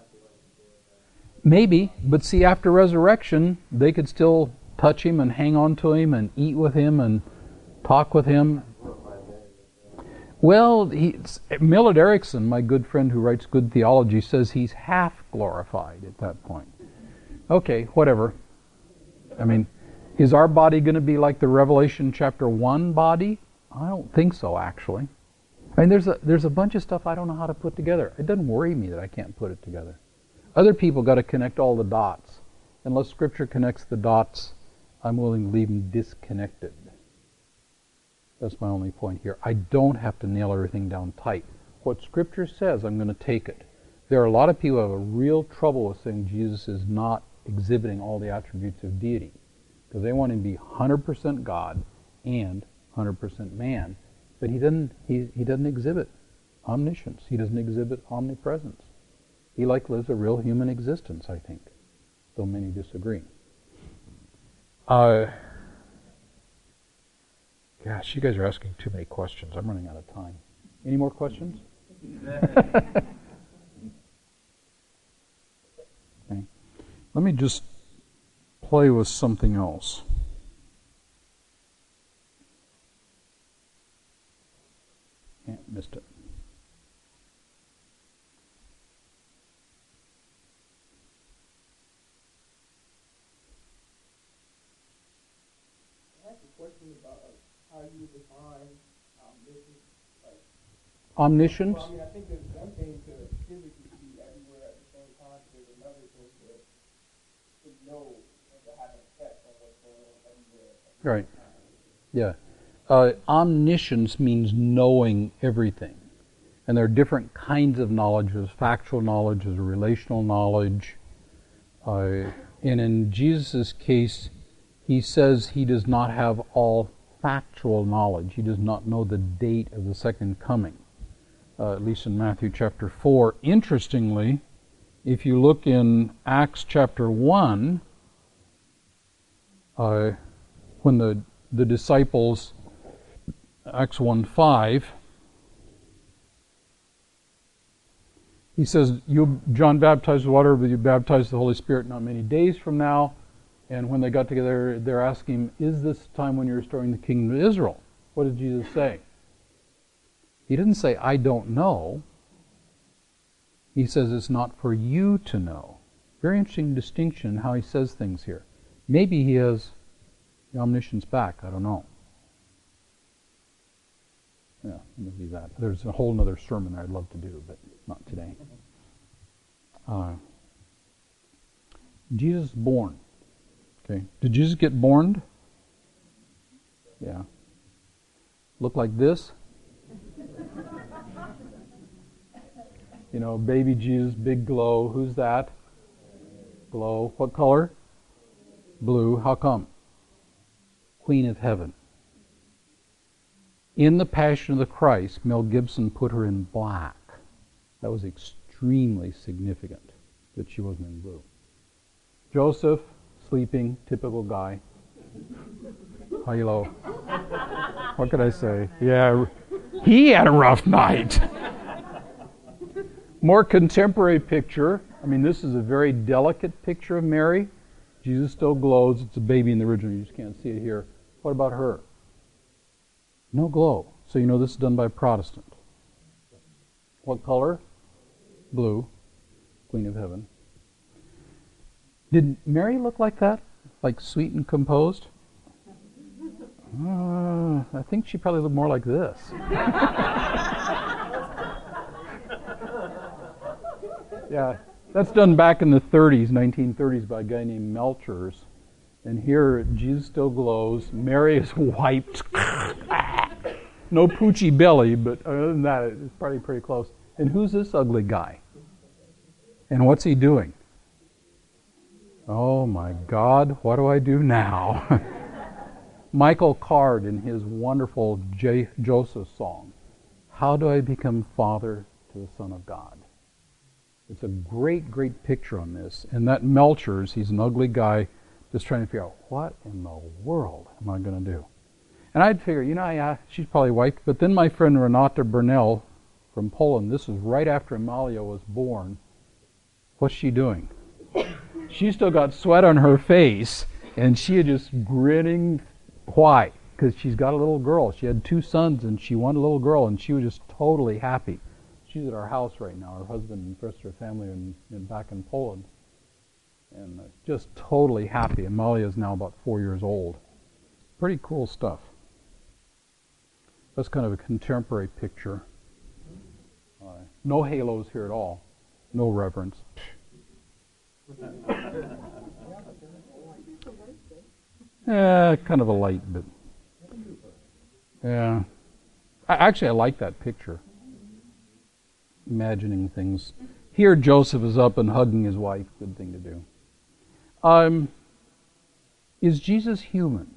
Maybe, but see, after resurrection, they could still touch him and hang on to him and eat with him and talk with him. Well, Millard Erickson, my good friend who writes good theology, says he's half glorified at that point. Okay, whatever. I mean, is our body going to be like the Revelation chapter 1 body? I don't think so, actually. I mean, there's a bunch of stuff I don't know how to put together. It doesn't worry me that I can't put it together. Other people got to connect all the dots. Unless Scripture connects the dots, I'm willing to leave them disconnected. That's my only point here. I don't have to nail everything down tight. What Scripture says, I'm going to take it. There are a lot of people who have a real trouble with saying Jesus is not exhibiting all the attributes of deity, because they want him to be 100% God and 100% man. But he doesn't exhibit omniscience. He doesn't exhibit omnipresence. He lives a real human existence, I think, though many disagree. Gosh, you guys are asking too many questions. I'm running out of time. Any more questions? Okay. Let me just play with something else. Missed it. I asked a question about how you define omniscience. Omniscience? Well, I mean, I think there's one thing to physically be everywhere at the same time. There's another thing to know and to have an effect on what's going on everywhere at the Right. same time. Yeah. Omniscience means knowing everything. And there are different kinds of knowledge. There's factual knowledge, there's relational knowledge. And in Jesus' case, he says he does not have all factual knowledge. He does not know the date of the second coming, at least in Matthew chapter 4. Interestingly, if you look in Acts chapter 1, when the disciples, Acts 1:5, he says, John baptized with water, but you baptize with the Holy Spirit not many days from now. And when they got together, they're asking him, is this time when you're restoring the kingdom of Israel? What did Jesus say? He didn't say, I don't know. He says, it's not for you to know. Very interesting distinction in how he says things here. Maybe he has the omniscience back. I don't know. Yeah, let me leave that. There's a whole other sermon I'd love to do, but not today. Jesus born. Okay. Did Jesus get born? Yeah. Look like this? You know, baby Jesus, big glow. Who's that? Glow. What color? Blue. How come? Queen of Heaven. In The Passion of the Christ, Mel Gibson put her in black. That was extremely significant that she wasn't in blue. Joseph, sleeping, typical guy. Hello. What could I say? Yeah, he had a rough night. More contemporary picture. I mean, this is a very delicate picture of Mary. Jesus still glows. It's a baby in the original. You just can't see it here. What about her? No glow. So you know this is done by a Protestant. What color? Blue. Queen of Heaven. Did Mary look like that? Like sweet and composed? I think she probably looked more like this. Yeah, that's done back in the 30s, 1930s, by a guy named Melchers. And here, Jesus still glows. Mary is wiped. No poochy belly, but other than that, it's probably pretty close. And who's this ugly guy? And what's he doing? Oh my God, what do I do now? Michael Card, in his wonderful Joseph song, How Do I Become Father to the Son of God? It's a great, great picture on this. And that Melchers, he's an ugly guy just trying to figure out, what in the world am I going to do? And I'd figure, yeah, she's probably white. But then my friend Renata Bernal from Poland, this was right after Amalia was born. What's she doing? She still got sweat on her face, and she is just grinning. Why? Because she's got a little girl. She had 2 sons, and she wanted a little girl, and she was just totally happy. She's at our house right now. Her husband and the rest of her family are back in Poland. And just totally happy. Amalia is now about 4 years old. Pretty cool stuff. That's kind of a contemporary picture. No halos here at all. No reverence. Kind of a light, but yeah. Actually, I like that picture. Imagining things. Here, Joseph is up and hugging his wife. Good thing to do. Is Jesus human?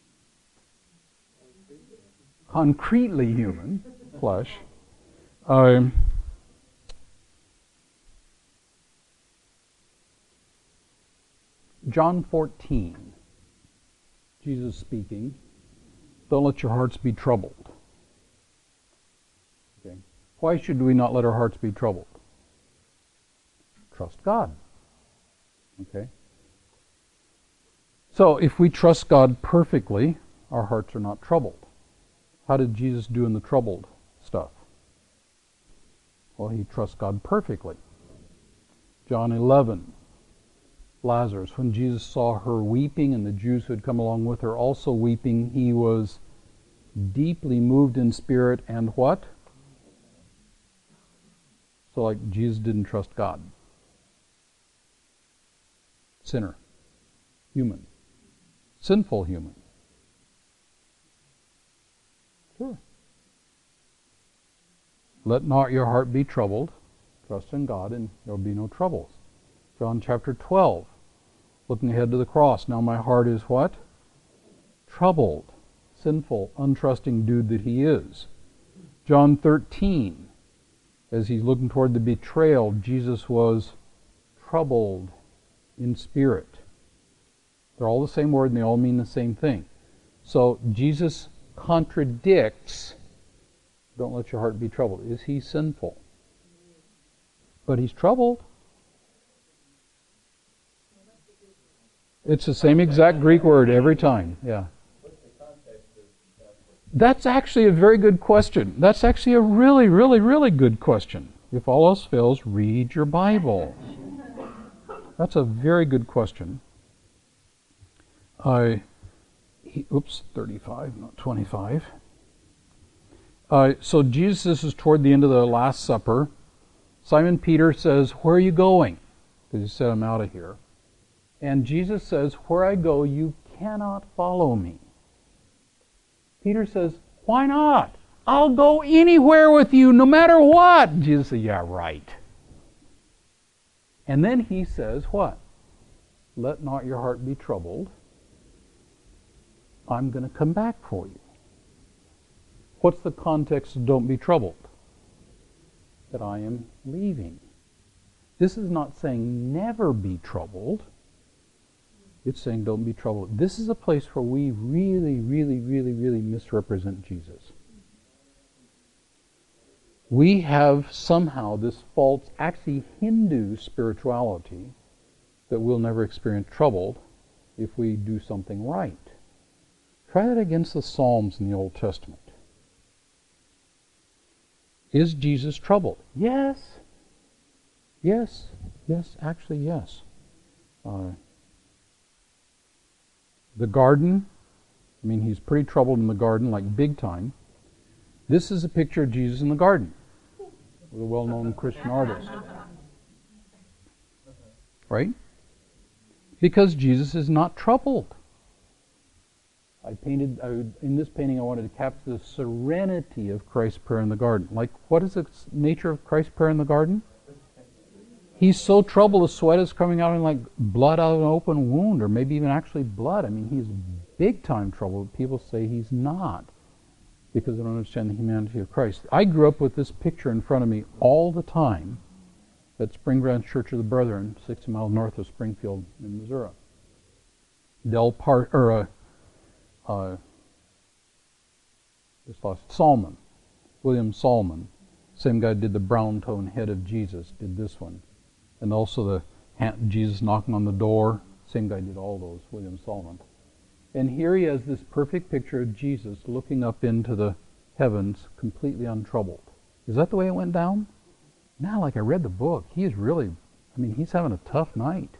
Concretely human, flesh. John 14. Jesus speaking. Don't let your hearts be troubled. Okay. Why should we not let our hearts be troubled? Trust God. Okay. So if we trust God perfectly, our hearts are not troubled. How did Jesus do in the troubled stuff? Well, he trusts God perfectly. John 11. Lazarus, when Jesus saw her weeping and the Jews who had come along with her also weeping, he was deeply moved in spirit and what? So like Jesus didn't trust God. Sinner. Human. Sinful human. Sure. Let not your heart be troubled. Trust in God and there will be no troubles. John chapter 12. Looking ahead to the cross. Now my heart is what? Troubled. Sinful, untrusting dude that he is. John 13. As he's looking toward the betrayal, Jesus was troubled in spirit. They're all the same word and they all mean the same thing. So Jesus contradicts, don't let your heart be troubled. Is he sinful? But he's troubled. It's the same exact Greek word every time. Yeah. That's actually a very good question. That's actually a really, really, really good question. If all else fails, read your Bible. That's a very good question. 35, not 25. So Jesus is toward the end of the Last Supper. Simon Peter says, "Where are you going?" Because he said, "I'm out of here." And Jesus says, "Where I go, you cannot follow me." Peter says, "Why not? I'll go anywhere with you, no matter what." Jesus said, "Yeah, right." And then he says, what? "Let not your heart be troubled. I'm going to come back for you." What's the context of "don't be troubled"? That I am leaving. This is not saying never be troubled. It's saying don't be troubled. This is a place where we really, really, really, really misrepresent Jesus. We have somehow this false, actually Hindu spirituality that we'll never experience trouble if we do something right. Try that against the Psalms in the Old Testament. Is Jesus troubled? Yes. Yes. Yes, actually, yes. The garden, I mean, he's pretty troubled in the garden, like big time. This is a picture of Jesus in the garden with a well-known Christian artist. Right? Because Jesus is not troubled. In this painting I wanted to capture the serenity of Christ's prayer in the garden. Like, what is the nature of Christ's prayer in the garden? He's so troubled, the sweat is coming out and like blood out of an open wound, or maybe even actually blood. I mean, he's big time troubled. People say he's not, because they don't understand the humanity of Christ. I grew up with this picture in front of me all the time at Spring Branch Church of the Brethren, 60 miles north of Springfield in Missouri. Salmon, William Salmon, same guy did the brown tone head of Jesus, did this one. And also Jesus knocking on the door, same guy did all those, William Salmon. And here he has this perfect picture of Jesus looking up into the heavens, completely untroubled. Is that the way it went down? Now, like I read the book, he's having a tough night.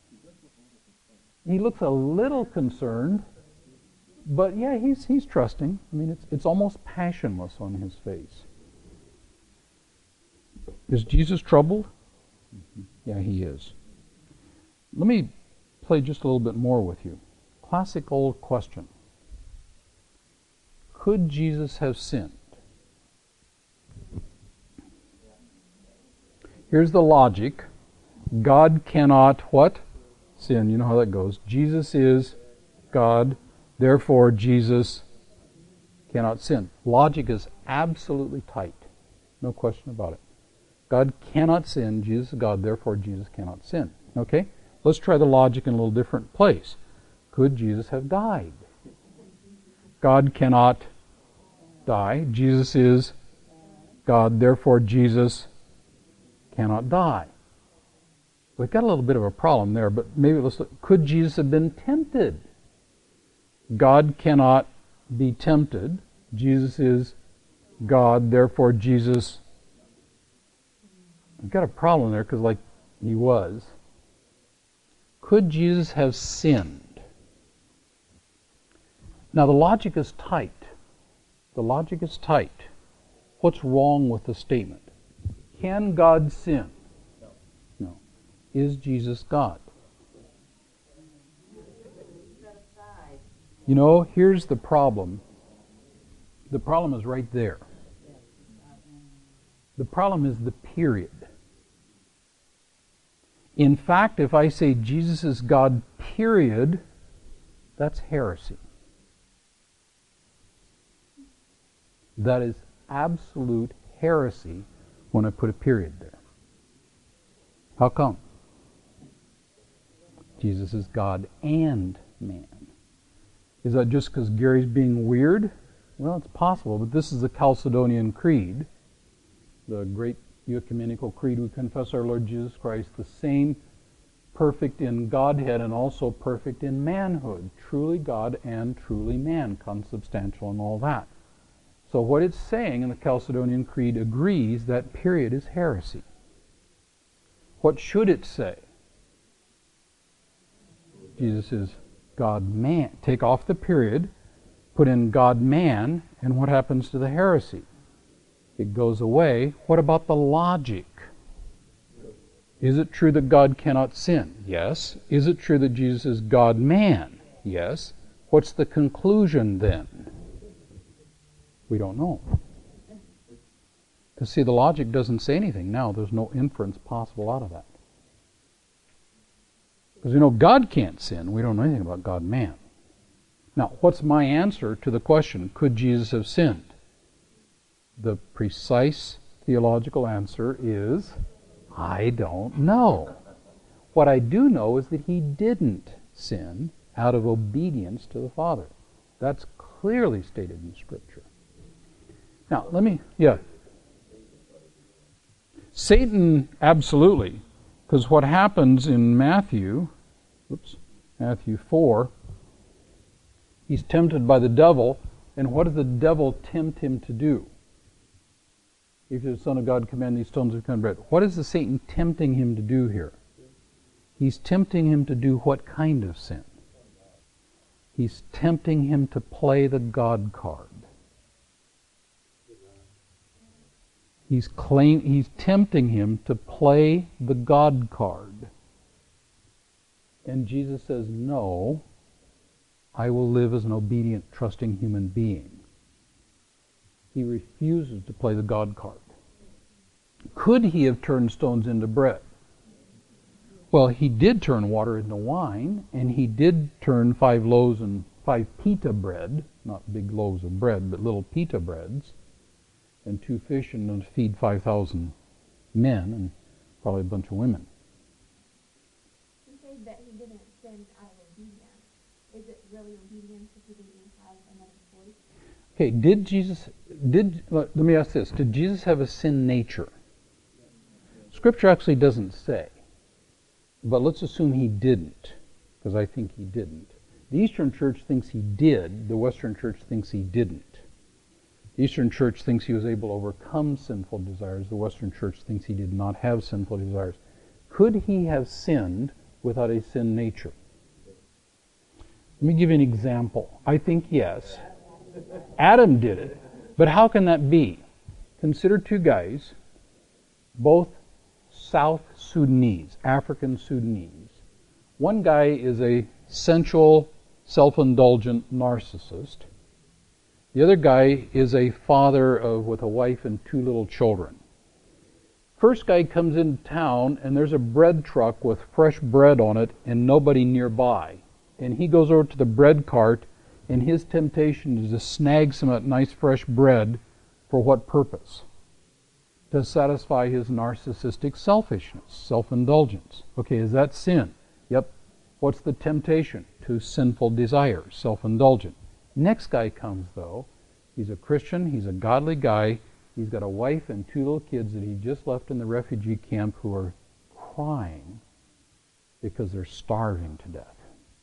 He looks a little concerned, but yeah, he's trusting. I mean, it's almost passionless on his face. Is Jesus troubled? Yeah, he is. Let me play just a little bit more with you. Classic old question. Could Jesus have sinned? Here's the logic. God cannot what? Sin. You know how that goes. Jesus is God, therefore Jesus cannot sin. Logic is absolutely tight. No question about it. God cannot sin, Jesus is God, therefore Jesus cannot sin. Okay? Let's try the logic in a little different place. Could Jesus have died? God cannot die. Jesus is God, therefore Jesus cannot die. We've got a little bit of a problem there, but maybe let's look. Could Jesus have been tempted? God cannot be tempted. Jesus is God, therefore Jesus. I've got a problem there because, like, he was. Could Jesus have sinned? Now, the logic is tight. The logic is tight. What's wrong with the statement? Can God sin? No. Is Jesus God? You know, here's the problem. The problem is right there. The problem is the period. In fact, if I say Jesus is God, period, that's heresy. That is absolute heresy when I put a period there. How come? Jesus is God and man. Is that just because Gary's being weird? Well, it's possible, but this is the Chalcedonian Creed, the great ecumenical creed. We confess our Lord Jesus Christ, the same, perfect in Godhead and also perfect in manhood, truly God and truly man, consubstantial and all that. So what it's saying in the Chalcedonian Creed agrees that period is heresy. What should it say? Jesus is God-man. Take off the period, put in God-man, and what happens to the heresy? It goes away. What about the logic? Is it true that God cannot sin? Yes. Is it true that Jesus is God-man? Yes. What's the conclusion then? We don't know. Because see, the logic doesn't say anything now. There's no inference possible out of that. Because we know God can't sin. We don't know anything about God-man. Now, what's my answer to the question, could Jesus have sinned? The precise theological answer is, I don't know. What I do know is that he didn't sin out of obedience to the Father. That's clearly stated in Scripture. Now, Satan, absolutely. Because what happens in Matthew 4, he's tempted by the devil, and what does the devil tempt him to do? If you're the Son of God, command these stones to become bread. What is the Satan tempting him to do here? He's tempting him to do what kind of sin? He's tempting him to play the God card. He's tempting him to play the God card. And Jesus says, no, I will live as an obedient, trusting human being. He refuses to play the God card. Could he have turned stones into bread? Well, he did turn water into wine, and he did turn 5 loaves and 5 pita bread, not big loaves of bread, but little pita breads, and 2 fish, and to feed 5,000 men, and probably a bunch of women. You say that he didn't sin out of obedience. Is it really obedience if he didn't have another voice? Okay, let me ask this. Did Jesus have a sin nature? Scripture actually doesn't say. But let's assume he didn't, because I think he didn't. The Eastern Church thinks he did. The Western Church thinks he didn't. The Eastern Church thinks he was able to overcome sinful desires. The Western Church thinks he did not have sinful desires. Could he have sinned without a sin nature? Let me give you an example. I think yes. Adam did it. But how can that be? Consider 2 guys, both South Sudanese, African Sudanese. One guy is a sensual, self-indulgent narcissist. The other guy is a father with a wife and 2 little children. First guy comes into town and there's a bread truck with fresh bread on it and nobody nearby. And he goes over to the bread cart, and his temptation is to snag some of that nice fresh bread. For what purpose? To satisfy his narcissistic selfishness, self-indulgence. Okay, is that sin? Yep. What's the temptation? To sinful desires, self-indulgent. Next guy comes, though. He's a Christian, he's a godly guy. He's got a wife and 2 little kids that he just left in the refugee camp who are crying because they're starving to death.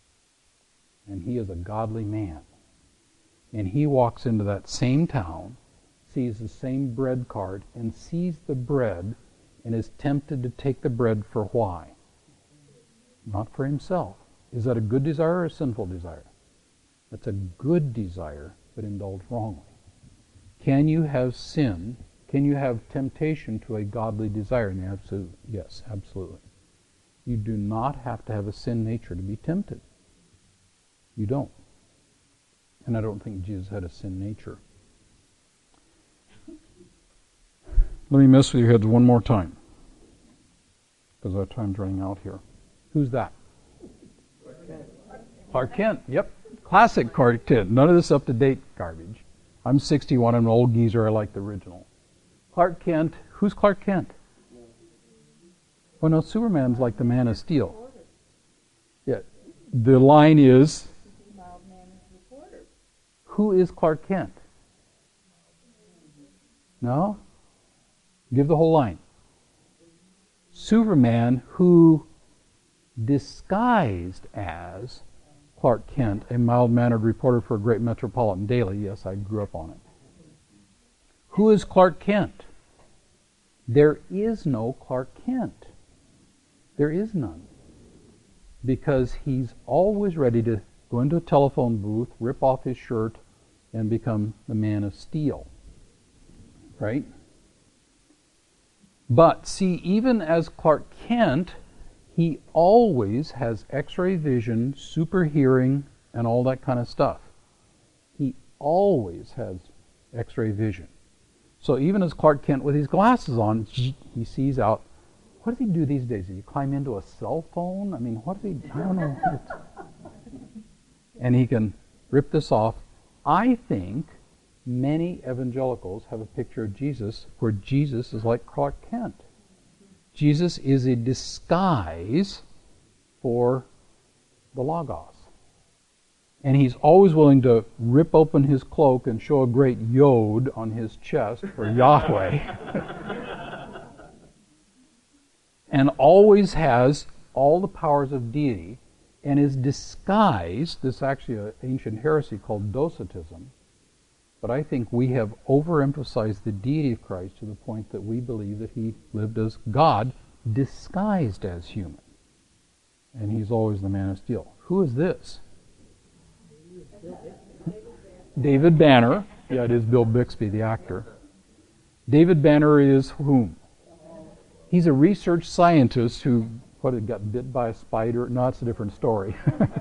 And he is a godly man. And he walks into that same town, sees the same bread cart, and sees the bread, and is tempted to take the bread for why? Not for himself. Is that a good desire or a sinful desire? That's a good desire, but indulged wrongly. Can you have sin? Can you have temptation to a godly desire? And the answer, yes, absolutely. You do not have to have a sin nature to be tempted. You don't. And I don't think Jesus had a sin nature. Let me mess with your heads one more time, because our time's running out here. Who's that? Clark Kent. Yep. Classic Clark Kent. None of this up-to-date garbage. I'm 61. I'm an old geezer. I like the original. Clark Kent. Who's Clark Kent? Oh, no, Superman's like the Man of Steel. Yeah. The line is, who is Clark Kent? No? Give the whole line. Superman, who disguised as Clark Kent, a mild-mannered reporter for a great metropolitan daily. Yes, I grew up on it. Who is Clark Kent? There is no Clark Kent. There is none. Because he's always ready to go into a telephone booth, rip off his shirt, and become the Man of Steel. Right? But see, even as Clark Kent, he always has X-ray vision, super hearing, and all that kind of stuff. He always has X-ray vision. So even as Clark Kent with his glasses on, he sees out. What does he do these days? Does he climb into a cell phone? I mean, what does he, I don't know. And he can rip this off. I think many evangelicals have a picture of Jesus where Jesus is like Clark Kent. Jesus is a disguise for the Logos. And he's always willing to rip open his cloak and show a great yod on his chest for Yahweh. And always has all the powers of deity, and is disguised, this is actually an ancient heresy called Docetism, But I think we have overemphasized the deity of Christ to the point that we believe that he lived as God disguised as human. And he's always the man of steel. Who is this? David Banner. Yeah, it is Bill Bixby, the actor. David Banner is whom? He's a research scientist who, got bit by a spider? No, it's a different story.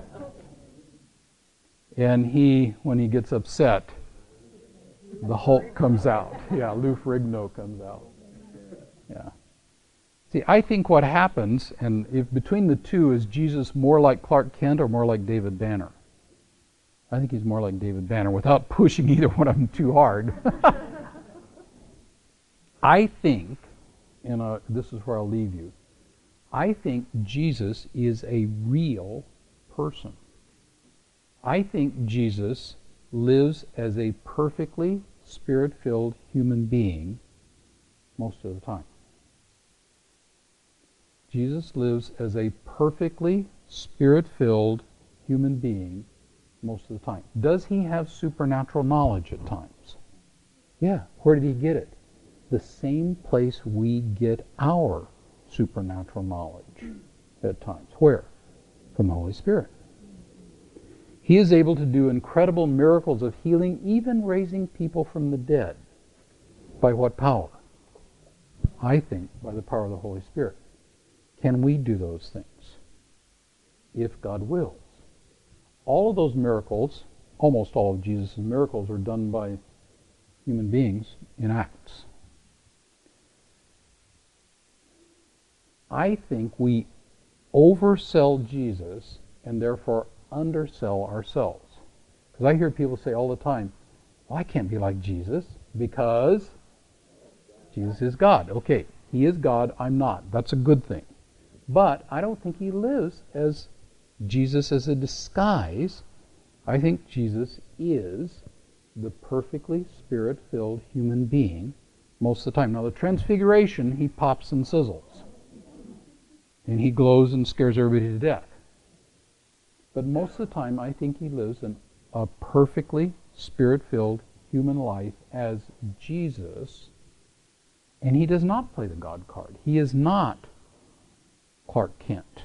And when he gets upset, the Hulk comes out. Yeah, Lou Ferrigno comes out. Yeah. See, I think what happens, and if between the two, is Jesus more like Clark Kent or more like David Banner? I think he's more like David Banner without pushing either one of them too hard. I think, and this is where I'll leave you, I think Jesus is a real person. I think Jesus lives as a perfectly Spirit-filled human being most of the time. Jesus lives as a perfectly Spirit-filled human being most of the time. Does he have supernatural knowledge at times? Yeah. Where did he get it? The same place we get our supernatural knowledge at times. Where? From the Holy Spirit. He is able to do incredible miracles of healing, even raising people from the dead. By what power? I think by the power of the Holy Spirit. Can we do those things? If God wills. All of those miracles, almost all of Jesus' miracles, are done by human beings in Acts. I think we oversell Jesus and therefore undersell ourselves. Because I hear people say all the time, well, I can't be like Jesus because Jesus is God. Okay, he is God, I'm not. That's a good thing. But I don't think he lives as Jesus as a disguise. I think Jesus is the perfectly Spirit-filled human being most of the time. Now, the Transfiguration, he pops and sizzles. And he glows and scares everybody to death. But most of the time, I think he lives in a perfectly Spirit-filled human life as Jesus. And he does not play the God card. He is not Clark Kent.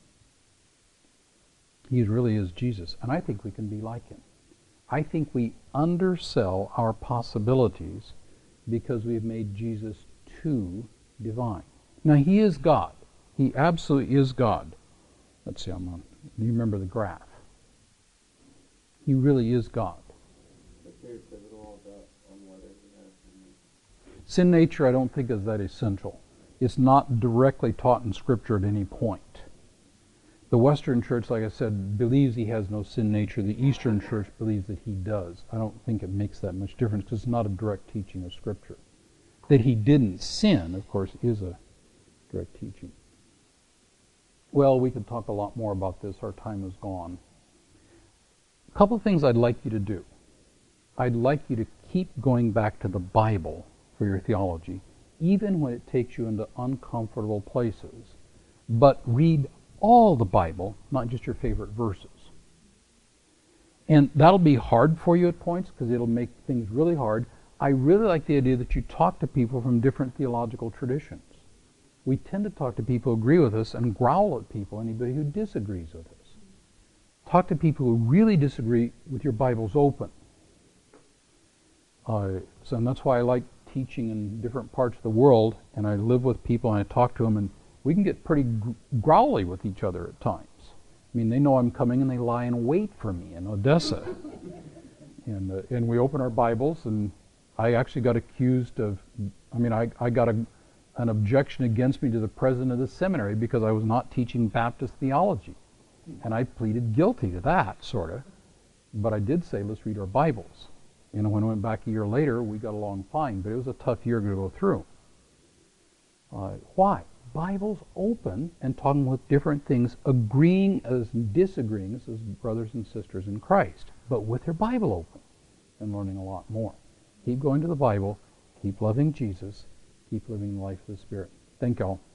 He really is Jesus. And I think we can be like him. I think we undersell our possibilities because we've made Jesus too divine. Now, he is God. He absolutely is God. Let's see, you remember the graph. He really is God. Sin nature, I don't think is that essential. It's not directly taught in Scripture at any point. The Western Church, like I said, believes he has no sin nature. The Eastern Church believes that he does. I don't think it makes that much difference because it's not a direct teaching of Scripture. That he didn't sin, of course, is a direct teaching. Well, we could talk a lot more about this. Our time is gone. A couple of things I'd like you to do. I'd like you to keep going back to the Bible for your theology, even when it takes you into uncomfortable places. But read all the Bible, not just your favorite verses. And that'll be hard for you at points because it'll make things really hard. I really like the idea that you talk to people from different theological traditions. We tend to talk to people who agree with us and growl at people, anybody who disagrees with us. Talk to people who really disagree with your Bibles open. And that's why I like teaching in different parts of the world, and I live with people and I talk to them, and we can get pretty growly with each other at times. I mean, they know I'm coming and they lie in wait for me in Odessa. And we open our Bibles, and I actually got accused of, I got an objection against me to the president of the seminary because I was not teaching Baptist theology. And I pleaded guilty to that, sort of. But I did say, let's read our Bibles. When I went back a year later, we got along fine, but it was a tough year to go through. Why? Bible's open and talking with different things, agreeing as disagreeing as brothers and sisters in Christ, but with their Bible open and learning a lot more. Keep going to the Bible, keep loving Jesus, keep living the life of the Spirit. Thank y'all.